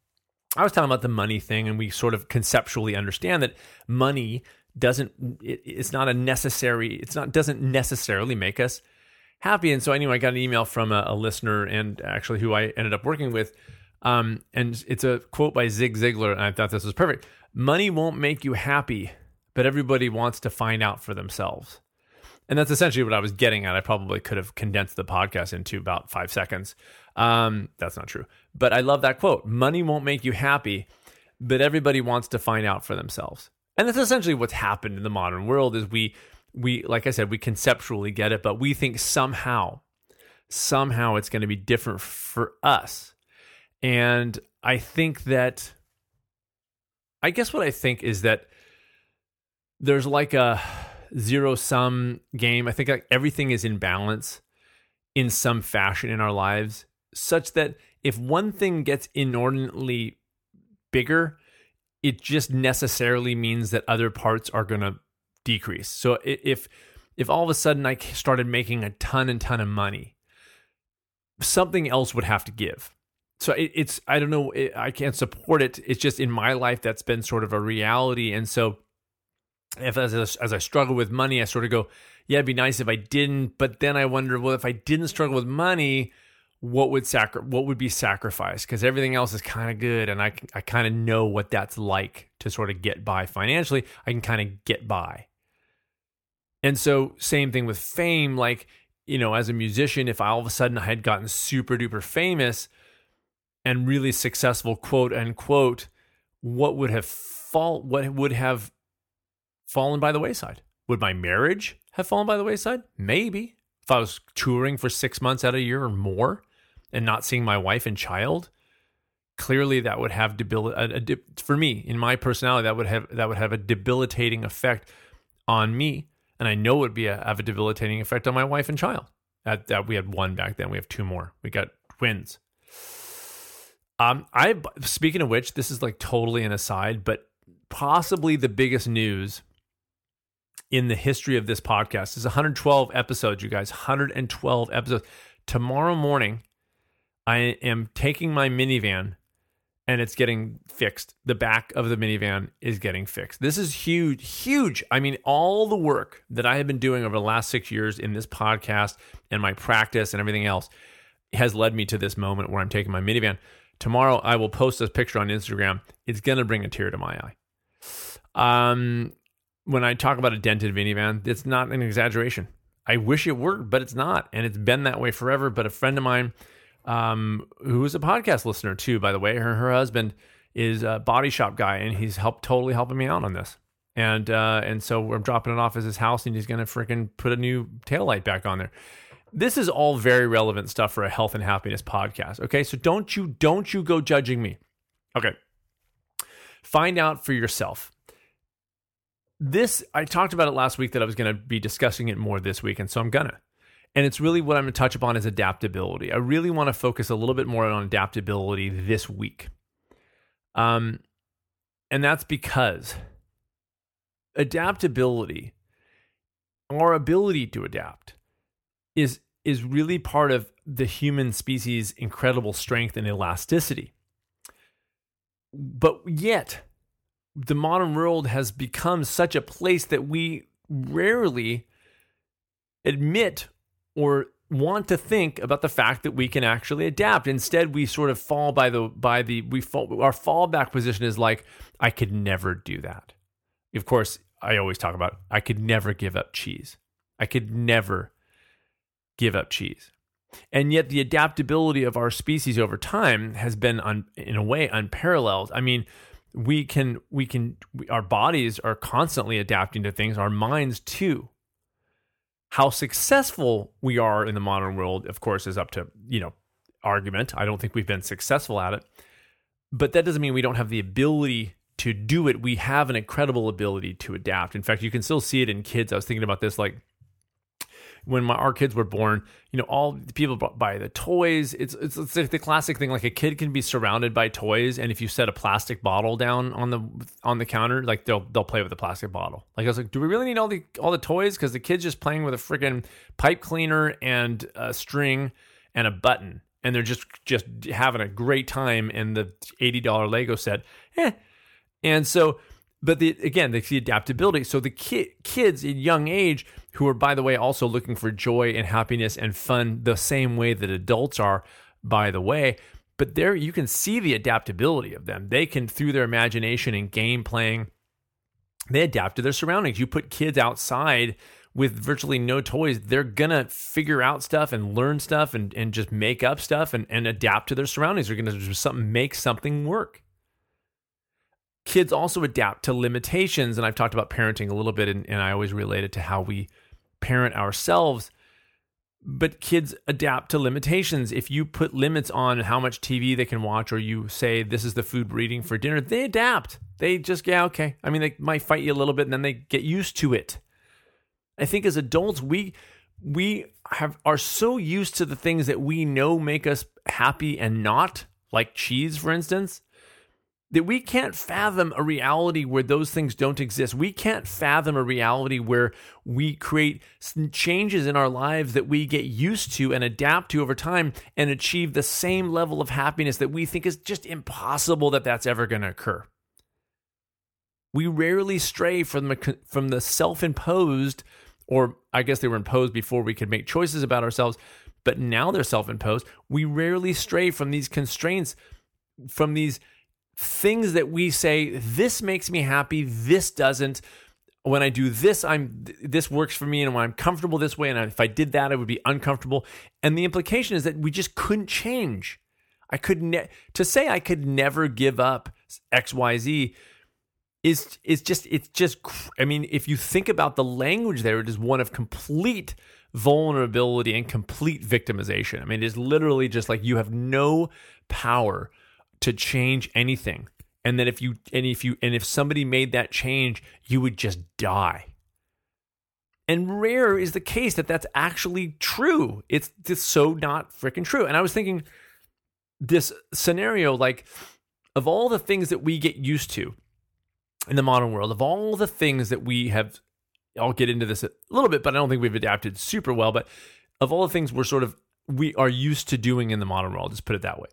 I was talking about the money thing, and we sort of conceptually understand that money doesn't, it, it's not a necessary, it's not, doesn't necessarily make us happy. And so anyway, I got an email from a, a listener, and actually who I ended up working with. Um, and it's a quote by Zig Ziglar, and I thought this was perfect. Money won't make you happy, but everybody wants to find out for themselves. And that's essentially what I was getting at. I probably could have condensed the podcast into about five seconds. Um, that's not true. But I love that quote. Money won't make you happy, but everybody wants to find out for themselves. And that's essentially what's happened in the modern world is we, we, like I said, we conceptually get it, but we think somehow, somehow it's going to be different for us. And I think that, I guess what I think is that there's like a zero-sum game. I think like everything is in balance in some fashion in our lives, such that if one thing gets inordinately bigger, it just necessarily means that other parts are going to decrease. So if if all of a sudden I started making a ton and ton of money, something else would have to give. So it, it's, I don't know, it, I can't support it. It's just in my life, that's been sort of a reality. And so if as, as I struggle with money, I sort of go, yeah, it'd be nice if I didn't. But then I wonder, well, if I didn't struggle with money, what would sacri- what would be sacrificed? Because everything else is kind of good. And I, I kind of know what that's like to sort of get by financially. I can kind of get by. And so same thing with fame. Like, you know, as a musician, if I all of a sudden I had gotten super duper famous and really successful, quote unquote, what would have fall, what would have fallen by the wayside? Would my marriage have fallen by the wayside? Maybe. If I was touring for six months out of a year or more and not seeing my wife and child, clearly that would have debil- a, a de- for me, in my personality, that would have that would have a debilitating effect on me. And I know it would be a, have a debilitating effect on my wife and child. That, that we had one back then. We have two more. We got twins. Um, I speaking of which, this is like totally an aside, but possibly the biggest news in the history of this podcast is one hundred twelve episodes, you guys. one hundred twelve episodes. Tomorrow morning, I am taking my minivan and it's getting fixed. The back of the minivan is getting fixed. This is huge, huge. I mean, all the work that I have been doing over the last six years in this podcast and my practice and everything else has led me to this moment where I'm taking my minivan. Tomorrow, I will post this picture on Instagram. It's going to bring a tear to my eye. Um, when I talk about a dented minivan, it's not an exaggeration. I wish it worked, but it's not. And it's been that way forever. But a friend of mine, um, who is a podcast listener too, by the way, her, her husband is a body shop guy, and he's helped totally helping me out on this. And, uh, and so I'm dropping it off at his house, and he's going to freaking put a new taillight back on there. This is all very relevant stuff for a health and happiness podcast. Okay. So don't you, don't you go judging me. Okay. Find out for yourself. This, I talked about it last week that I was going to be discussing it more this week, and so I'm going to. And it's really what I'm going to touch upon is adaptability. I really want to focus a little bit more on adaptability this week. Um, and that's because adaptability, our ability to adapt, is, is really part of the human species' incredible strength and elasticity. But yet, the modern world has become such a place that we rarely admit or want to think about the fact that we can actually adapt. Instead, we sort of fall by the by the we fall, our fallback position is like, I could never do that. Of course, I always talk about I could never give up cheese. I could never give up cheese. And yet the adaptability of our species over time has been, un, in a way, unparalleled. I mean, we can, we can, we, our bodies are constantly adapting to things, our minds too. How successful we are in the modern world, of course, is up to, you know, argument. I don't think we've been successful at it. But that doesn't mean we don't have the ability to do it. We have an incredible ability to adapt. In fact, you can still see it in kids. I was thinking about this, like, when my, our kids were born, you know, all the people buy the toys. It's, it's it's the classic thing. Like, a kid can be surrounded by toys, and if you set a plastic bottle down on the on the counter, like they'll they'll play with the plastic bottle. Like, I was like, do we really need all the all the toys? Because the kid's just playing with a freaking pipe cleaner and a string and a button, and they're just just having a great time in the eighty dollars Lego set. Eh. And so, but the again, the, the adaptability. So the ki- kids in young age, who are, by the way, also looking for joy and happiness and fun the same way that adults are, by the way. But there you can see the adaptability of them. They can, through their imagination and game playing, they adapt to their surroundings. You put kids outside with virtually no toys, they're going to figure out stuff and learn stuff and, and just make up stuff and, and adapt to their surroundings. They're going to just something, make something work. Kids also adapt to limitations, and I've talked about parenting a little bit, and, and I always relate it to how we parent ourselves. But kids adapt to limitations. If you put limits on how much T V they can watch, or you say this is the food we're eating for dinner, they adapt. They just, yeah, okay. I mean, they might fight you a little bit, and then they get used to it. I think as adults, we we have are so used to the things that we know make us happy and not, like cheese, for instance, that we can't fathom a reality where those things don't exist. We can't fathom a reality where we create changes in our lives that we get used to and adapt to over time and achieve the same level of happiness that we think is just impossible that that's ever going to occur. We rarely stray from the, from the self-imposed, or I guess they were imposed before we could make choices about ourselves, but now they're self-imposed. We rarely stray from these constraints, from these things that we say, this makes me happy, this doesn't. When I do this, I'm this works for me, and when I'm comfortable this way, and if I did that, I would be uncomfortable. And the implication is that we just couldn't change. I could ne- to say I could never give up X Y Z is is just it's just. I mean, if you think about the language there, it is one of complete vulnerability and complete victimization. I mean, it is literally just like you have no power to change anything, and that if you and if you and if somebody made that change, you would just die. And rare is the case that that's actually true. It's just so not freaking true. And I was thinking, this scenario, like, of all the things that we get used to in the modern world, of all the things that we have, I'll get into this a little bit, but I don't think we've adapted super well. But of all the things we're sort of we are used to doing in the modern world, just put it that way.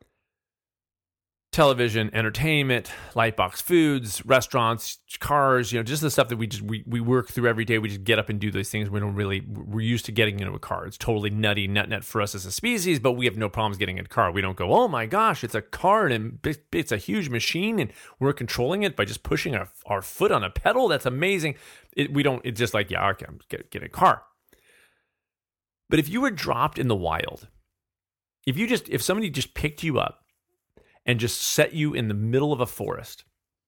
Television, entertainment, lightbox foods, restaurants, cars, you know, just the stuff that we just we, we work through every day. We just get up and do those things. We don't really, we're used to getting into a car. It's totally nutty, nut nut for us as a species, but we have no problems getting in a car. We don't go, oh my gosh, it's a car and it's a huge machine and we're controlling it by just pushing our, our foot on a pedal. That's amazing. It, we don't, it's just like, yeah, okay, I'm get, get a car. But if you were dropped in the wild, if you just, if somebody just picked you up and just set you in the middle of a forest,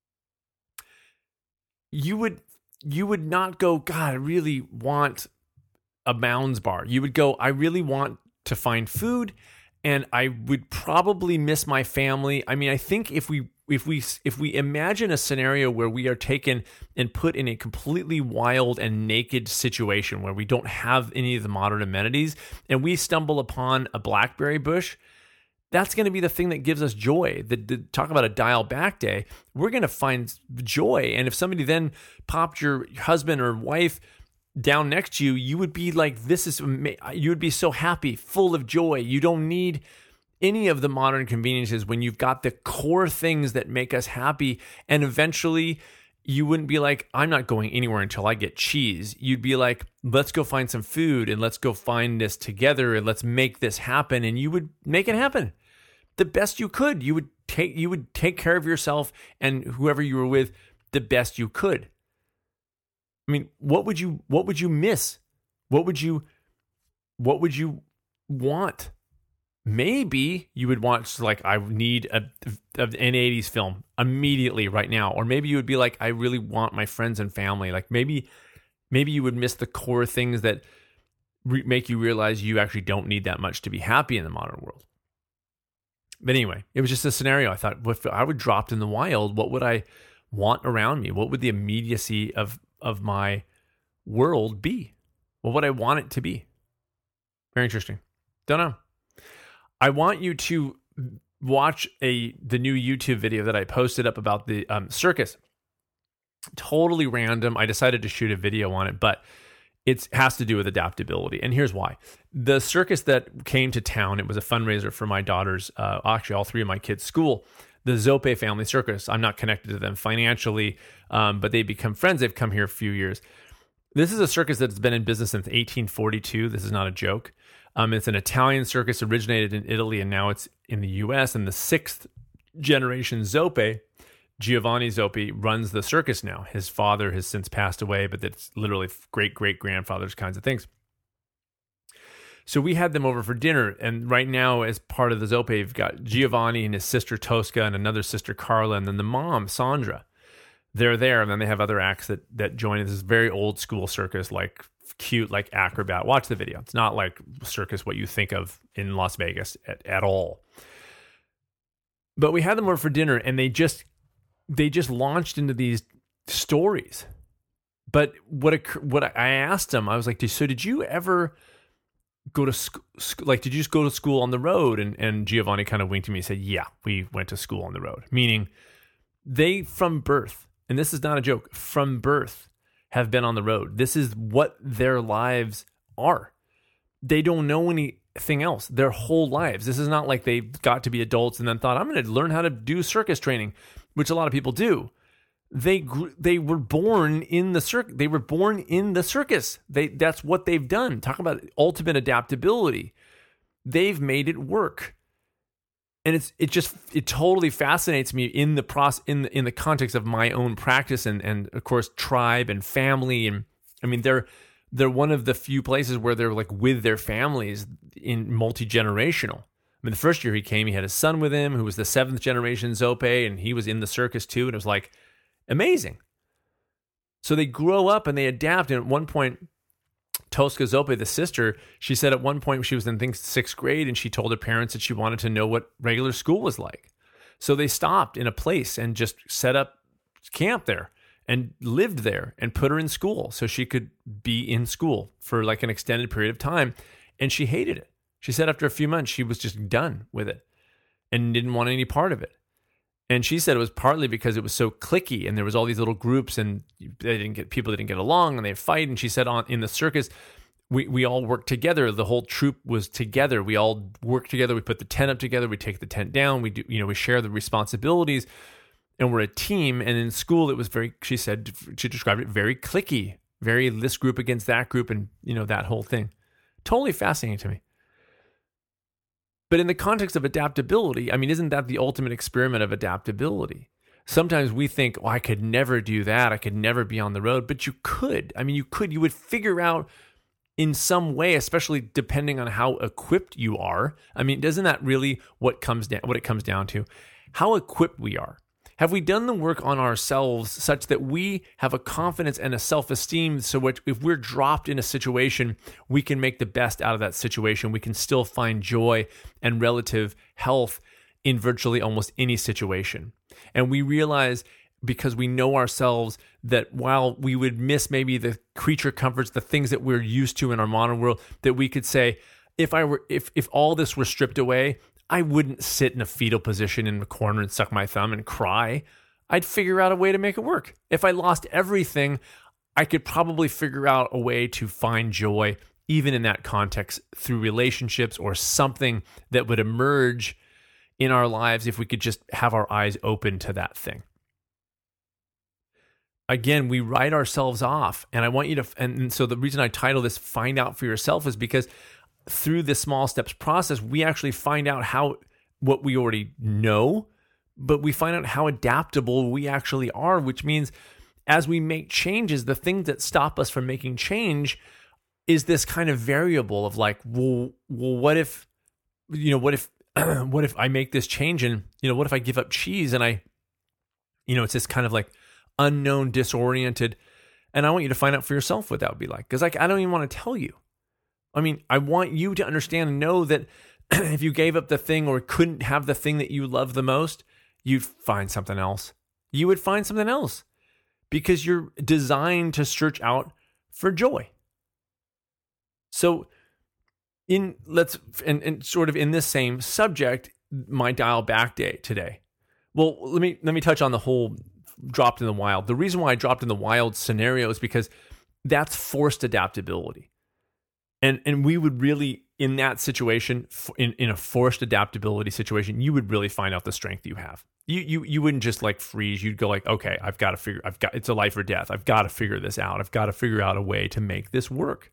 you would, you would not go, God, I really want a Mounds bar. You would go, I really want to find food, and I would probably miss my family. I mean, I think if we if we if we imagine a scenario where we are taken and put in a completely wild and naked situation where we don't have any of the modern amenities, and we stumble upon a blackberry bush, that's going to be the thing that gives us joy. The, the, talk about a dial back day. We're going to find joy. And if somebody then popped your husband or wife down next to you, you would be like, this is, you would be so happy, full of joy. You don't need any of the modern conveniences when you've got the core things that make us happy. And eventually you wouldn't be like, I'm not going anywhere until I get cheese. You'd be like, let's go find some food and let's go find this together and let's make this happen. And you would make it happen the best you could. You would take, you would take care of yourself and whoever you were with the best you could. I mean, what would you what would you miss? What would you what would you want? Maybe you would want, like, I need a, a an eighties film immediately right now, or maybe you would be like, I really want my friends and family. Like maybe maybe you would miss the core things that re- make you realize you actually don't need that much to be happy in the modern world. But anyway, it was just a scenario. I thought, if I were dropped in the wild, what would I want around me? What would the immediacy of of my world be? What would I want it to be? Very interesting. Don't know. I want you to watch a the new YouTube video that I posted up about the um, circus. Totally random. I decided to shoot a video on it, but it has to do with adaptability. And here's why. The circus that came to town, it was a fundraiser for my daughter's, uh, actually all three of my kids' school, the Zope Family Circus. I'm not connected to them financially, um, but they become friends. They've come here a few years. This is a circus that's been in business since eighteen forty-two. This is not a joke. Um, it's an Italian circus, originated in Italy, and now it's in the U S. And the sixth generation Zope, Giovanni Zope, runs the circus now. His father has since passed away, but that's literally great-great-grandfathers kinds of things. So we had them over for dinner, and right now, as part of the Zope, you've got Giovanni and his sister Tosca and another sister Carla, and then the mom, Sandra. They're there, and then they have other acts that that join. This is very old school circus, like cute, like acrobat. Watch the video. It's not like circus what you think of in Las Vegas at, at all. But we had them over for dinner, and they just they just launched into these stories. But what what I asked them, I was like, so did you ever go to school? Like, did you just go to school on the road? And and Giovanni kind of winked at me and said, yeah, we went to school on the road. Meaning they, from birth, and this is not a joke, from birth have been on the road. This is what their lives are. They don't know anything else their whole lives. This is not like they got to be adults and then thought, I'm going to learn how to do circus training, which a lot of people do. They grew, they were born in the circus. They were born in the circus. They that's what they've done. Talk about ultimate adaptability. They've made it work, and it's it just it totally fascinates me in the process in the, in the context of my own practice and and of course tribe and family. And I mean they're they're one of the few places where they're like with their families in multi-generational. I mean, the first year he came, he had his son with him, who was the seventh generation Zope, and he was in the circus too. And it was like amazing. So they grow up and they adapt. And at one point, Tosca Zope, the sister, she said at one point she was in, I think, sixth grade, and she told her parents that she wanted to know what regular school was like. So they stopped in a place and just set up camp there and lived there and put her in school so she could be in school for like an extended period of time. And she hated it. She said after a few months, she was just done with it and didn't want any part of it. And she said it was partly because it was so cliquey and there was all these little groups and they didn't get people that didn't get along and they'd fight. And she said on in the circus, we, we all worked together. The whole troupe was together. We all worked together. We put the tent up together. We take the tent down. We do, you know, we share the responsibilities and we're a team. And in school, it was very, she said, she described it very cliquey, very this group against that group and, you know, that whole thing. Totally fascinating to me. But in the context of adaptability, I mean, isn't that the ultimate experiment of adaptability? Sometimes we think, oh, I could never do that. I could never be on the road. But you could. I mean, you could. You would figure out in some way, especially depending on how equipped you are. I mean, isn't that really what comes down, what it comes down to? How equipped we are. Have we done the work on ourselves such that we have a confidence and a self-esteem so if we're dropped in a situation, we can make the best out of that situation. We can still find joy and relative health in virtually almost any situation. And we realize, because we know ourselves, that while we would miss maybe the creature comforts, the things that we're used to in our modern world, that we could say, if I were, if if all this were stripped away, I wouldn't sit in a fetal position in the corner and suck my thumb and cry. I'd figure out a way to make it work. If I lost everything, I could probably figure out a way to find joy, even in that context, through relationships or something that would emerge in our lives if we could just have our eyes open to that thing. Again, we write ourselves off. And I want you to, and so the reason I title this Find Out for Yourself is because through the small steps process, we actually find out how, what we already know, but we find out how adaptable we actually are, which means as we make changes, the things that stop us from making change is this kind of variable of like, well, well, what if, you know, what if, what if I make this change and, you know, what if I give up cheese and I, you know, it's this kind of like unknown, disoriented, and I want you to find out for yourself what that would be like. Because like, I don't even want to tell you. I mean, I want you to understand and know that if you gave up the thing or couldn't have the thing that you love the most, you'd find something else. You would find something else because you're designed to search out for joy. So in let's and, and sort of in this same subject, my dial back day today. Well, let me let me touch on the whole dropped in the wild. The reason why I dropped in the wild scenario is because that's forced adaptability. And and we would really, in that situation, in, in a forced adaptability situation, you would really find out the strength you have. You you you wouldn't just like freeze. You'd go like, okay, I've got to figure, I've got, it's a life or death. I've got to figure this out. I've got to figure out a way to make this work.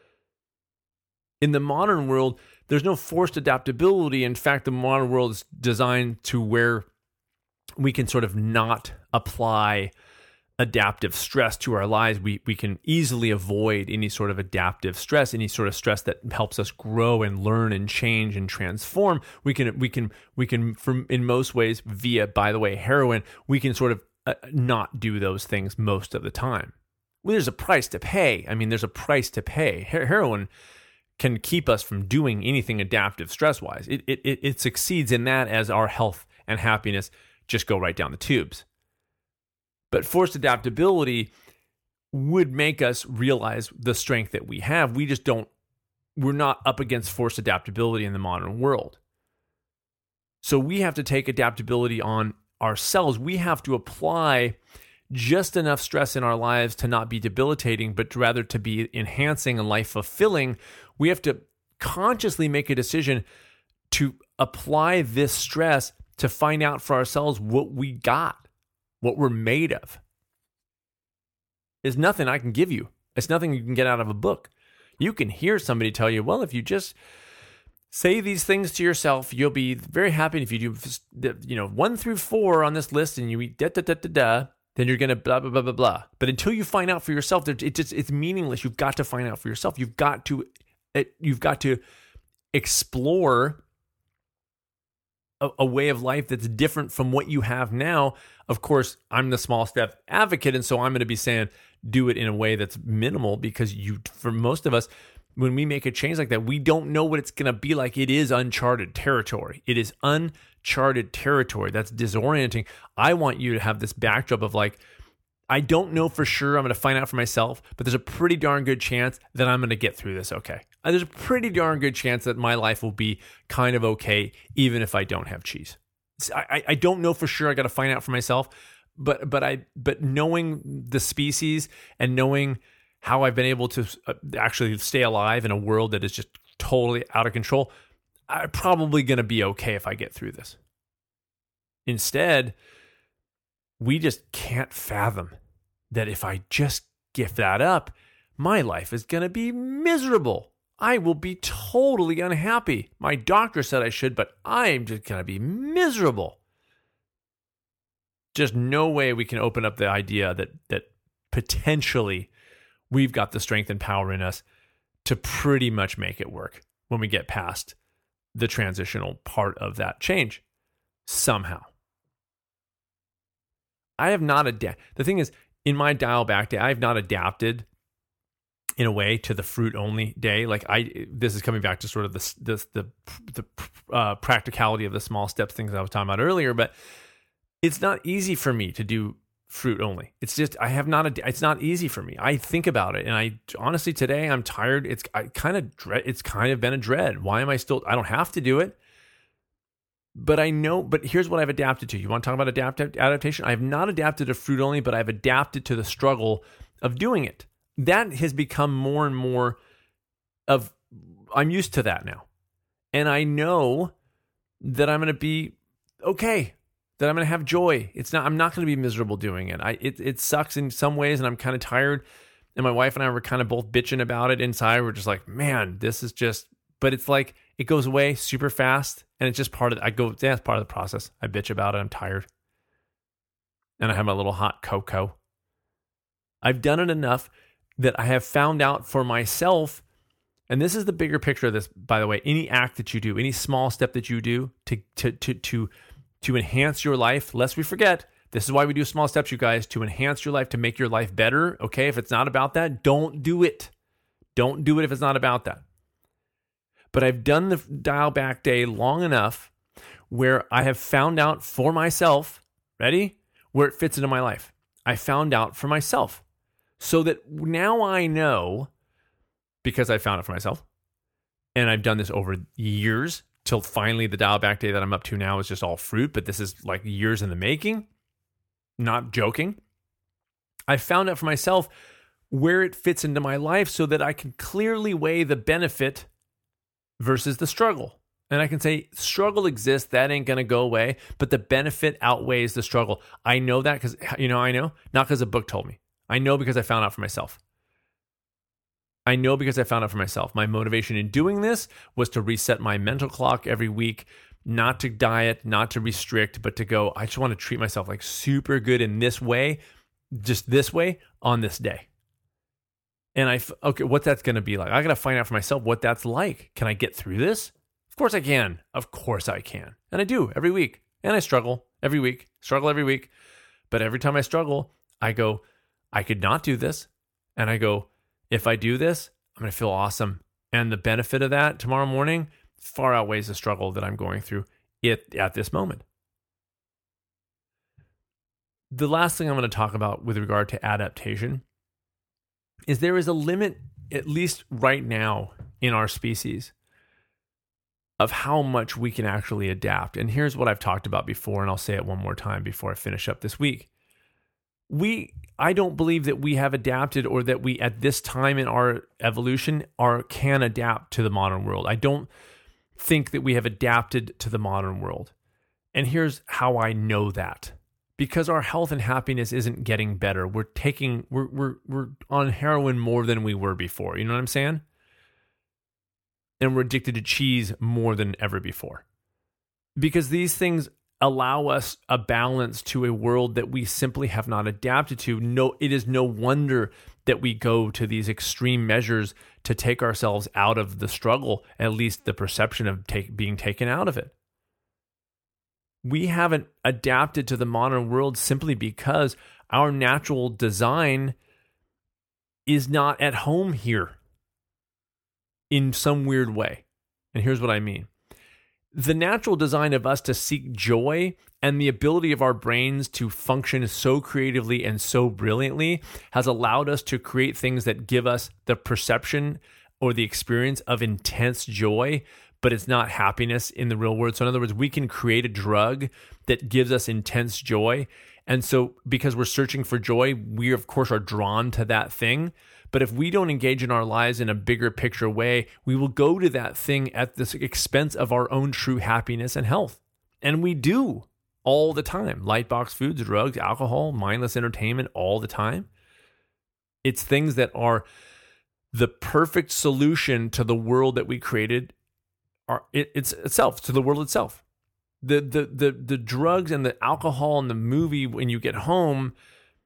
In the modern world, there's no forced adaptability. In fact, the modern world is designed to where we can sort of not apply adaptive stress to our lives. We we can easily avoid any sort of adaptive stress, any sort of stress that helps us grow and learn and change and transform. We can we can we can from in most ways via, by the way, heroin, we can sort of uh, not do those things most of the time. Well, there's a price to pay. I mean, there's a price to pay. Her- heroin can keep us from doing anything adaptive stress-wise. It it it succeeds in that as our health and happiness just go right down the tubes. But forced adaptability would make us realize the strength that we have. We just don't, we're not up against forced adaptability in the modern world. So we have to take adaptability on ourselves. We have to apply just enough stress in our lives to not be debilitating, but rather to be enhancing and life fulfilling. We have to consciously make a decision to apply this stress to find out for ourselves what we got. What we're made of. Is nothing I can give you. It's nothing you can get out of a book. You can hear somebody tell you, well, if you just say these things to yourself, you'll be very happy. If you do, you know, one through four on this list and you eat da da da da da, then you're going to blah, blah, blah, blah, blah. But until you find out for yourself, it just, it's meaningless. You've got to find out for yourself. You've got to, it, you've got to explore A, a way of life that's different from what you have now. Of course, I'm the small step advocate, and so I'm going to be saying do it in a way that's minimal because you, for most of us, when we make a change like that, we don't know what it's going to be like. It is uncharted territory. It is uncharted territory. That's disorienting. I want you to have this backdrop of like, I don't know for sure. I'm going to find out for myself, but there's a pretty darn good chance that I'm going to get through this okay. There's a pretty darn good chance that my life will be kind of okay, even if I don't have cheese. I, I don't know for sure. I got to find out for myself, but but I but knowing the species and knowing how I've been able to actually stay alive in a world that is just totally out of control, I'm probably going to be okay if I get through this. Instead, we just can't fathom that if I just give that up, my life is going to be miserable. I will be totally unhappy. My doctor said I should, but I'm just going to be miserable. Just no way we can open up the idea that that potentially we've got the strength and power in us to pretty much make it work when we get past the transitional part of that change somehow. I have not adapted. The thing is, in my dial back day, I have not adapted in a way to the fruit only day. Like I, this is coming back to sort of the the the, the uh, practicality of the small steps things I was talking about earlier. But it's not easy for me to do fruit only. It's just I have not. A, it's not easy for me. I think about it, and I honestly today I'm tired. It's I kind of dread. It's kind of been a dread. Why am I still? I don't have to do it. But I know, but here's what I've adapted to. You want to talk about adapt, adaptation? I have not adapted to fruit only, but I've adapted to the struggle of doing it. That has become more and more of, I'm used to that now. And I know that I'm going to be okay, that I'm going to have joy. It's not, I'm not going to be miserable doing it. I, it, it sucks in some ways and I'm kind of tired. And my wife and I were kind of both bitching about it inside. We're just like, man, this is just, but it's like, it goes away super fast. And it's just part of, I go, yeah, it's part of the process. I bitch about it. I'm tired. And I have my little hot cocoa. I've done it enough that I have found out for myself, and this is the bigger picture of this, by the way, any act that you do, any small step that you do to, to, to, to, to enhance your life, lest we forget, this is why we do small steps, you guys, to enhance your life, to make your life better. Okay. If it's not about that, don't do it. Don't do it if it's not about that. But I've done the dial back day long enough where I have found out for myself, ready, where it fits into my life. I found out for myself so that now I know, because I found it for myself, and I've done this over years till finally the dial back day that I'm up to now is just all fruit, but this is like years in the making, not joking. I found out for myself where it fits into my life so that I can clearly weigh the benefit versus the struggle. And I can say, struggle exists, that ain't going to go away, but the benefit outweighs the struggle. I know that because, you know, I know, not because a book told me. I know because I found out for myself. I know because I found out for myself. My motivation in doing this was to reset my mental clock every week, not to diet, not to restrict, but to go, I just want to treat myself like super good in this way, just this way on this day. And I, okay, what that's going to be like. I got to find out for myself what that's like. Can I get through this? Of course I can. Of course I can. And I do every week. And I struggle every week, struggle every week. But every time I struggle, I go, I could not do this. And I go, if I do this, I'm going to feel awesome. And the benefit of that tomorrow morning far outweighs the struggle that I'm going through it at this moment. The last thing I'm going to talk about with regard to adaptation is there is a limit, at least right now in our species, of how much we can actually adapt. And here's what I've talked about before, and I'll say it one more time before I finish up this week. We, I don't believe that we have adapted or that we, at this time in our evolution, are can adapt to the modern world. I don't think that we have adapted to the modern world. And here's how I know that. Because our health and happiness isn't getting better. We're taking, we're we're we're on heroin more than we were before. You know what I'm saying? And we're addicted to cheese more than ever before. Because these things allow us a balance to a world that we simply have not adapted to. No, it is no wonder that we go to these extreme measures to take ourselves out of the struggle, at least the perception of take, being taken out of it. We haven't adapted to the modern world simply because our natural design is not at home here in some weird way. And here's what I mean. The natural design of us to seek joy and the ability of our brains to function so creatively and so brilliantly has allowed us to create things that give us the perception or the experience of intense joy, but it's not happiness in the real world. So in other words, we can create a drug that gives us intense joy. And so because we're searching for joy, we of course are drawn to that thing. But if we don't engage in our lives in a bigger picture way, we will go to that thing at the expense of our own true happiness and health. And we do all the time. Lightbox foods, drugs, alcohol, mindless entertainment all the time. It's things that are the perfect solution to the world that we created. Are it, it's itself, to the world itself. The, the the the drugs and the alcohol and the movie when you get home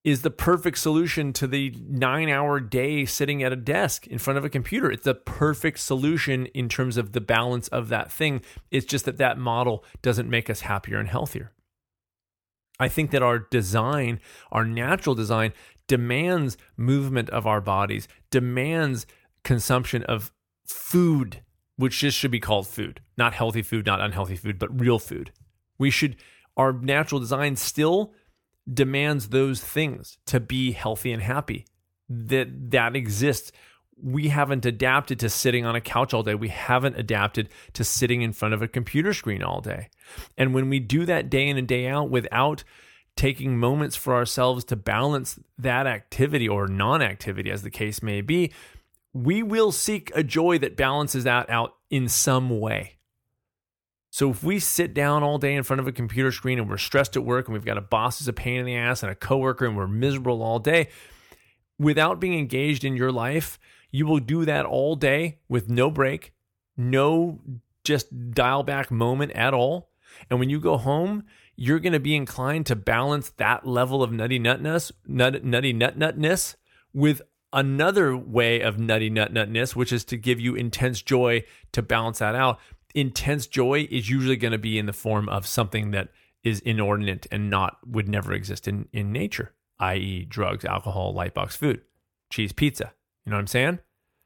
is the perfect solution to the nine hour day sitting at a desk in front of a computer. It's the perfect solution in terms of the balance of that thing. It's just that that model doesn't make us happier and healthier. I think that our design, our natural design, demands movement of our bodies, demands consumption of food, which just should be called food, not healthy food, not unhealthy food, but real food. We should, our natural design still demands those things to be healthy and happy. That that exists. We haven't adapted to sitting on a couch all day. We haven't adapted to sitting in front of a computer screen all day. And when we do that day in and day out without taking moments for ourselves to balance that activity or non-activity, as the case may be, we will seek a joy that balances that out in some way. So if we sit down all day in front of a computer screen and we're stressed at work and we've got a boss who's a pain in the ass and a coworker and we're miserable all day, without being engaged in your life, you will do that all day with no break, no just dial back moment at all. And when you go home, you're going to be inclined to balance that level of nutty nutness, nut, nutty nut nutness with another way of nutty nut nutness, which is to give you intense joy to balance that out. Intense joy is usually going to be in the form of something that is inordinate and not would never exist in, in nature, that is drugs, alcohol, light box food, cheese pizza. You know what I'm saying?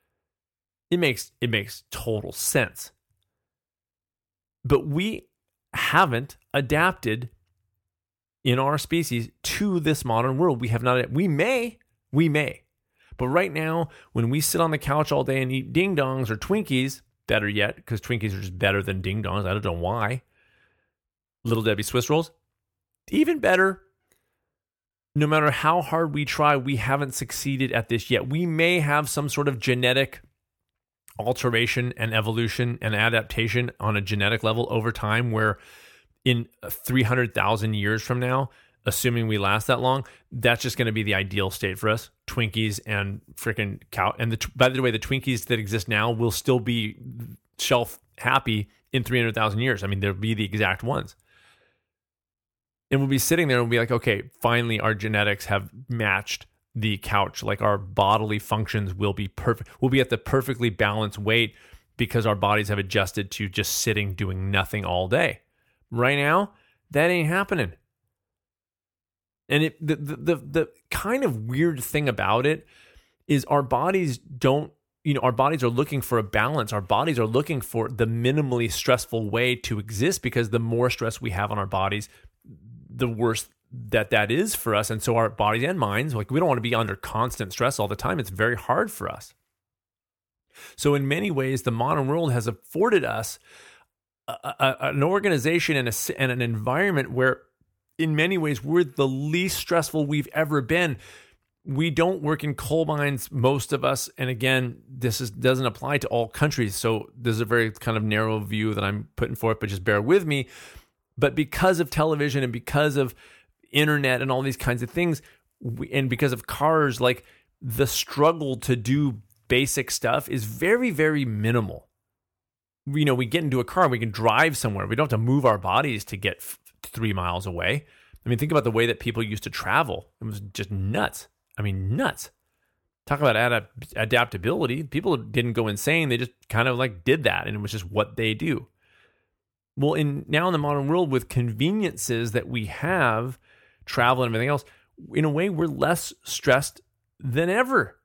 It makes it makes total sense. But we haven't adapted in our species to this modern world. We have not. We may, we may. But right now, when we sit on the couch all day and eat ding-dongs or Twinkies, better yet, because Twinkies are just better than ding-dongs. I don't know why. Little Debbie Swiss rolls, even better. No matter how hard we try, we haven't succeeded at this yet. We may have some sort of genetic alteration and evolution and adaptation on a genetic level over time where in three hundred thousand years from now, assuming we last that long, that's just going to be the ideal state for us. Twinkies and freaking cow. And the, by the way, the Twinkies that exist now will still be shelf happy in three hundred thousand years. I mean, they'll be the exact ones. And we'll be sitting there and we'll be like, okay, finally our genetics have matched the couch. Like our bodily functions will be perfect. We'll be at the perfectly balanced weight because our bodies have adjusted to just sitting, doing nothing all day. Right now, that ain't happening. And it, the, the the the kind of weird thing about it is our bodies don't, you know, our bodies are looking for a balance. Our bodies are looking for the minimally stressful way to exist because the more stress we have on our bodies, the worse that that is for us. And so our bodies and minds, like we don't want to be under constant stress all the time. It's very hard for us. So in many ways, the modern world has afforded us a, a, an organization and, a, and an environment where in many ways, we're the least stressful we've ever been. We don't work in coal mines, most of us. And again, this is, doesn't apply to all countries. So this is a very kind of narrow view that I'm putting forth, but just bear with me. But because of television and because of internet and all these kinds of things, we, and because of cars, like the struggle to do basic stuff is very, very minimal. You know, we get into a car and we can drive somewhere. We don't have to move our bodies to get f- three miles away. I mean, think about the way that people used to travel. It was just nuts. I mean, nuts. Talk about adapt- adaptability. People didn't go insane. They just kind of like did that, and it was just what they do. Well, in now in the modern world with conveniences that we have, travel and everything else, in a way, we're less stressed than ever.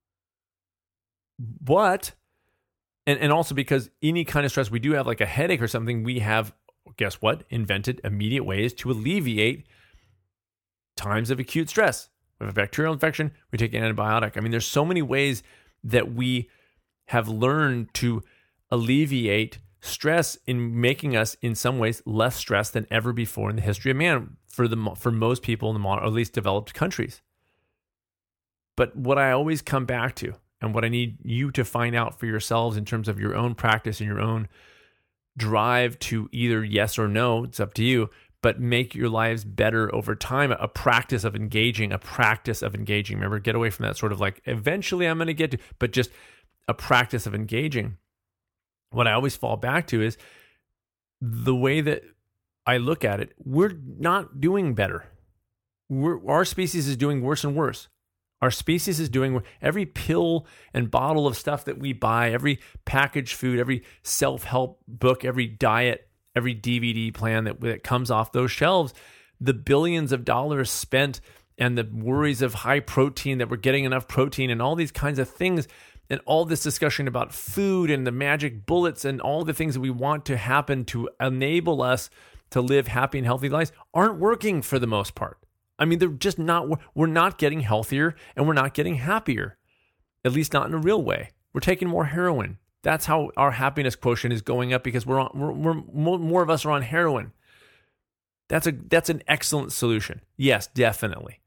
But, and, and also because any kind of stress we do have, like a headache or something, we have, guess what? Invented immediate ways to alleviate times of acute stress. We have a bacterial infection, we take an antibiotic. I mean, there's so many ways that we have learned to alleviate stress in making us, in some ways, less stressed than ever before in the history of man for the for most people in the modern, or at least developed countries. But what I always come back to, and what I need you to find out for yourselves in terms of your own practice and your own drive to either yes or no, it's up to you, but make your lives better over time, a practice of engaging, a practice of engaging. Remember, get away from that sort of like, eventually I'm going to get to, but just a practice of engaging. What I always fall back to is the way that I look at it, we're not doing better. we're, our species is doing worse and worse. Our species is doing every pill and bottle of stuff that we buy, every packaged food, every self-help book, every diet, every D V D plan that, that comes off those shelves, the billions of dollars spent and the worries of high protein, that we're getting enough protein and all these kinds of things, and all this discussion about food and the magic bullets and all the things that we want to happen to enable us to live happy and healthy lives aren't working for the most part. I mean, they're just not, we're not getting healthier and we're not getting happier, at least not in a real way. We're taking more heroin. That's how our happiness quotient is going up, because we're on, we're, we're more of us are on heroin. That's a, that's an excellent solution. Yes, definitely.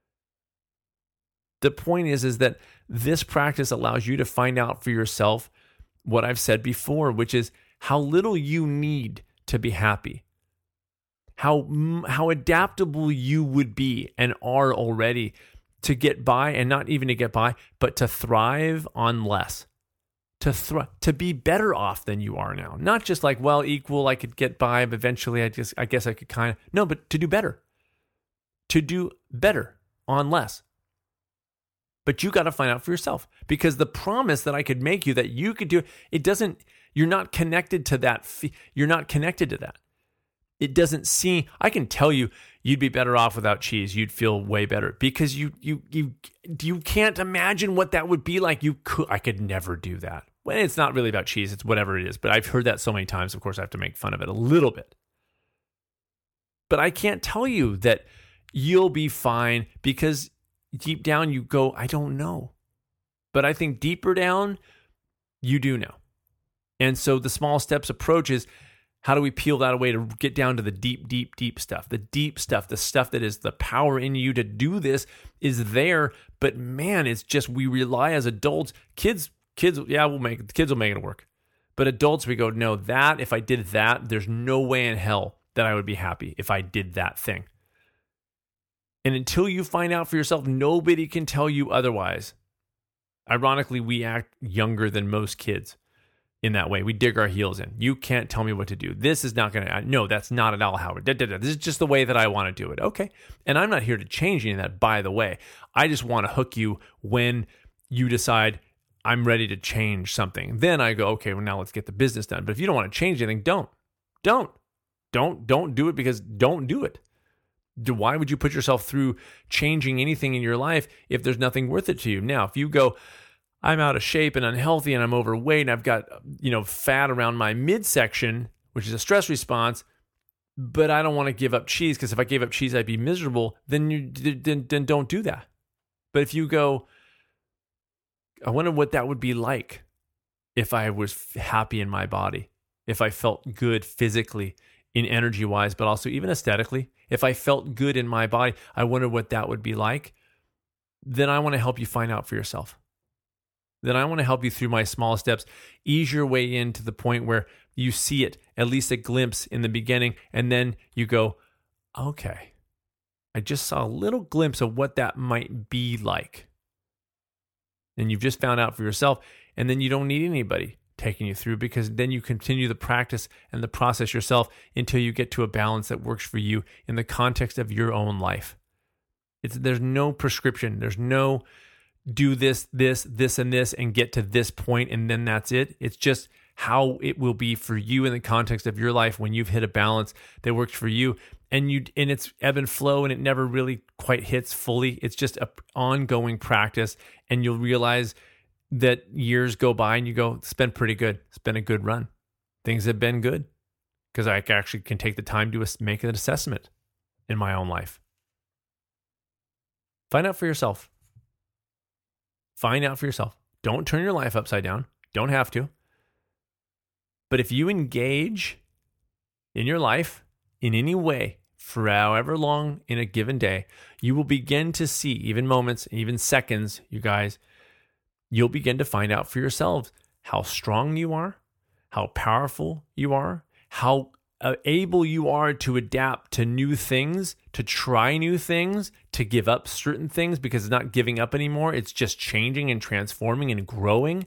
The point is, is that this practice allows you to find out for yourself what I've said before, which is how little you need to be happy. How how adaptable you would be and are already to get by, and not even to get by, but to thrive on less, to thrive, to be better off than you are now. Not just like, well, equal, I could get by, but eventually I just, I guess I could kind of, no, but to do better, to do better on less. But you got to find out for yourself, because the promise that I could make you that you could do, it doesn't, you're not connected to that. You're not connected to that. It doesn't seem, I can tell you, you'd be better off without cheese. You'd feel way better, because you you you you can't imagine what that would be like. You could, I could never do that. Well, it's not really about cheese. It's whatever it is. But I've heard that so many times. Of course, I have to make fun of it a little bit. But I can't tell you that you'll be fine, because deep down you go, I don't know. But I think deeper down, you do know. And so the small steps approach is, how do we peel that away to get down to the deep, deep, deep stuff? The deep stuff, the stuff that is the power in you to do this is there. But man, it's just, we rely as adults. Kids, kids, yeah, we'll make it. Kids will make it work. But adults, we go, no, that, if I did that, there's no way in hell that I would be happy if I did that thing. And until you find out for yourself, nobody can tell you otherwise. Ironically, we act younger than most kids. In that way, we dig our heels in. You can't tell me what to do. This is not going to, no, that's not at all how it, da, da, da. This is just the way that I want to do it. Okay. And I'm not here to change any of that, by the way. I just want to hook you when you decide I'm ready to change something. Then I go, okay, well, now let's get the business done. But if you don't want to change anything, don't. Don't. Don't, don't do it, because don't do it. Why would you put yourself through changing anything in your life if there's nothing worth it to you? Now, if you go, I'm out of shape and unhealthy and I'm overweight and I've got, you know, fat around my midsection, which is a stress response, but I don't want to give up cheese, because if I gave up cheese, I'd be miserable, then you then, then don't do that. But if you go, I wonder what that would be like if I was happy in my body, if I felt good physically, in energy wise, but also even aesthetically, if I felt good in my body, I wonder what that would be like. Then I want to help you find out for yourself. Then I want to help you through my small steps, ease your way in to the point where you see it, at least a glimpse in the beginning, and then you go, okay, I just saw a little glimpse of what that might be like. And you've just found out for yourself, and then you don't need anybody taking you through, because then you continue the practice and the process yourself until you get to a balance that works for you in the context of your own life. It's, there's no prescription. There's no do this, this, this, and this, and get to this point, and then that's it. It's just how it will be for you in the context of your life when you've hit a balance that works for you. And you, and it's ebb and flow, and it never really quite hits fully. It's just an ongoing practice, and you'll realize that years go by, and you go, it's been pretty good. It's been a good run. Things have been good, because I actually can take the time to make an assessment in my own life. Find out for yourself. Find out for yourself. Don't turn your life upside down. Don't have to. But if you engage in your life in any way for however long in a given day, you will begin to see, even moments, even seconds, you guys, you'll begin to find out for yourselves how strong you are, how powerful you are, how uh, able you are to adapt to new things, to try new things, to give up certain things, because it's not giving up anymore. It's just changing and transforming and growing.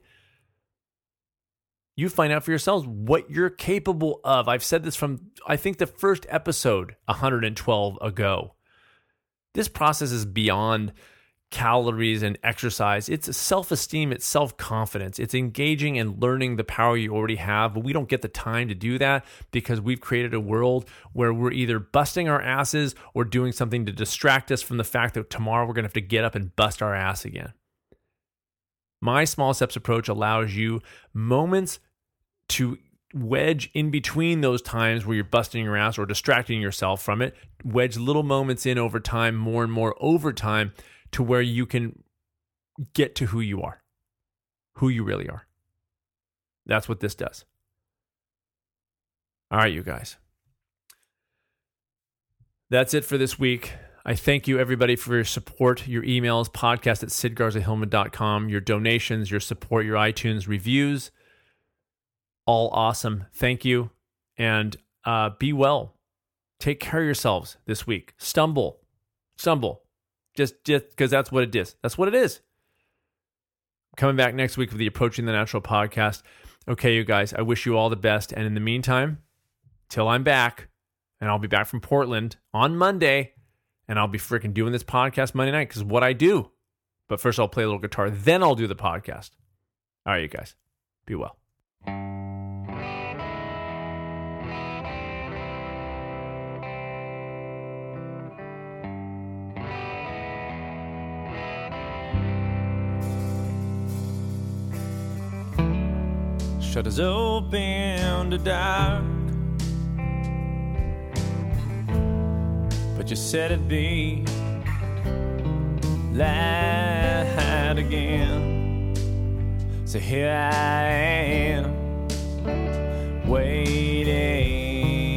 You find out for yourselves what you're capable of. I've said this from, I think, the first episode one hundred twelve ago. This process is beyond calories and exercise. It's self-esteem, it's self-confidence. It's engaging and learning the power you already have, but we don't get the time to do that because we've created a world where we're either busting our asses or doing something to distract us from the fact that tomorrow we're going to have to get up and bust our ass again. My small steps approach allows you moments to wedge in between those times where you're busting your ass or distracting yourself from it, wedge little moments in over time, more and more over time, to where you can get to who you are, who you really are. That's what this does. All right, you guys. That's it for this week. I thank you, everybody, for your support, your emails, podcast at sid garza hillman dot com, your donations, your support, your iTunes reviews. All awesome. Thank you. And uh, be well. Take care of yourselves this week. Stumble. Stumble. Just just because that's what it is. That's what it is. Coming back next week with the Approaching the Natural podcast. Okay, you guys, I wish you all the best. And in the meantime, till I'm back, and I'll be back from Portland on Monday, and I'll be freaking doing this podcast Monday night because what I do. But first I'll play a little guitar, then I'll do the podcast. All right, you guys. Be well. Shutters open to dark, but you said it'd be light again. So here I am, waiting.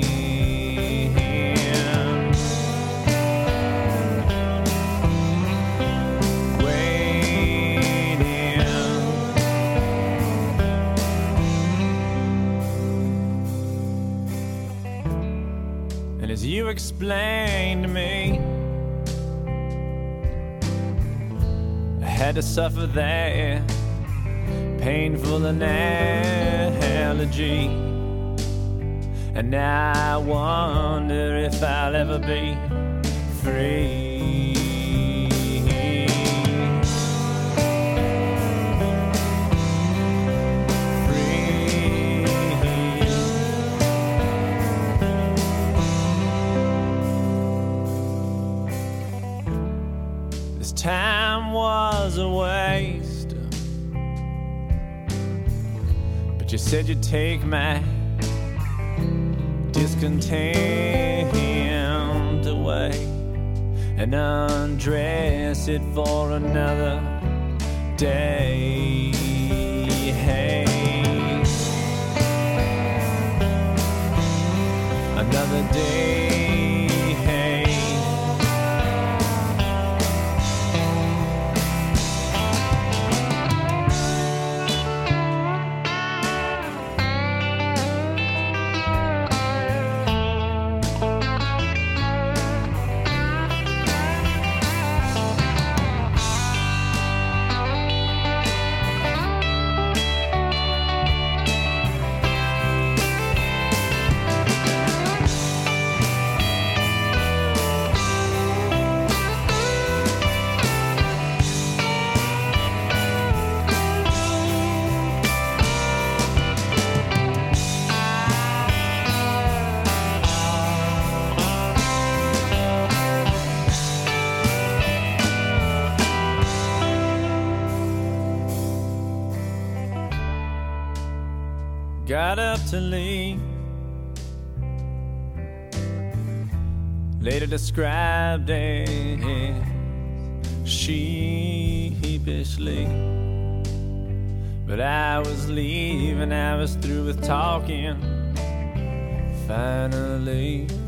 As you explained to me, I had to suffer that painful analogy, and now I wonder if I'll ever be free. Time was a waste, but you said you'd take my discontent away and undress it for another day. Hey, another day. Got up to leave, later described as sheepishly, but I was leaving, I was through with talking, finally.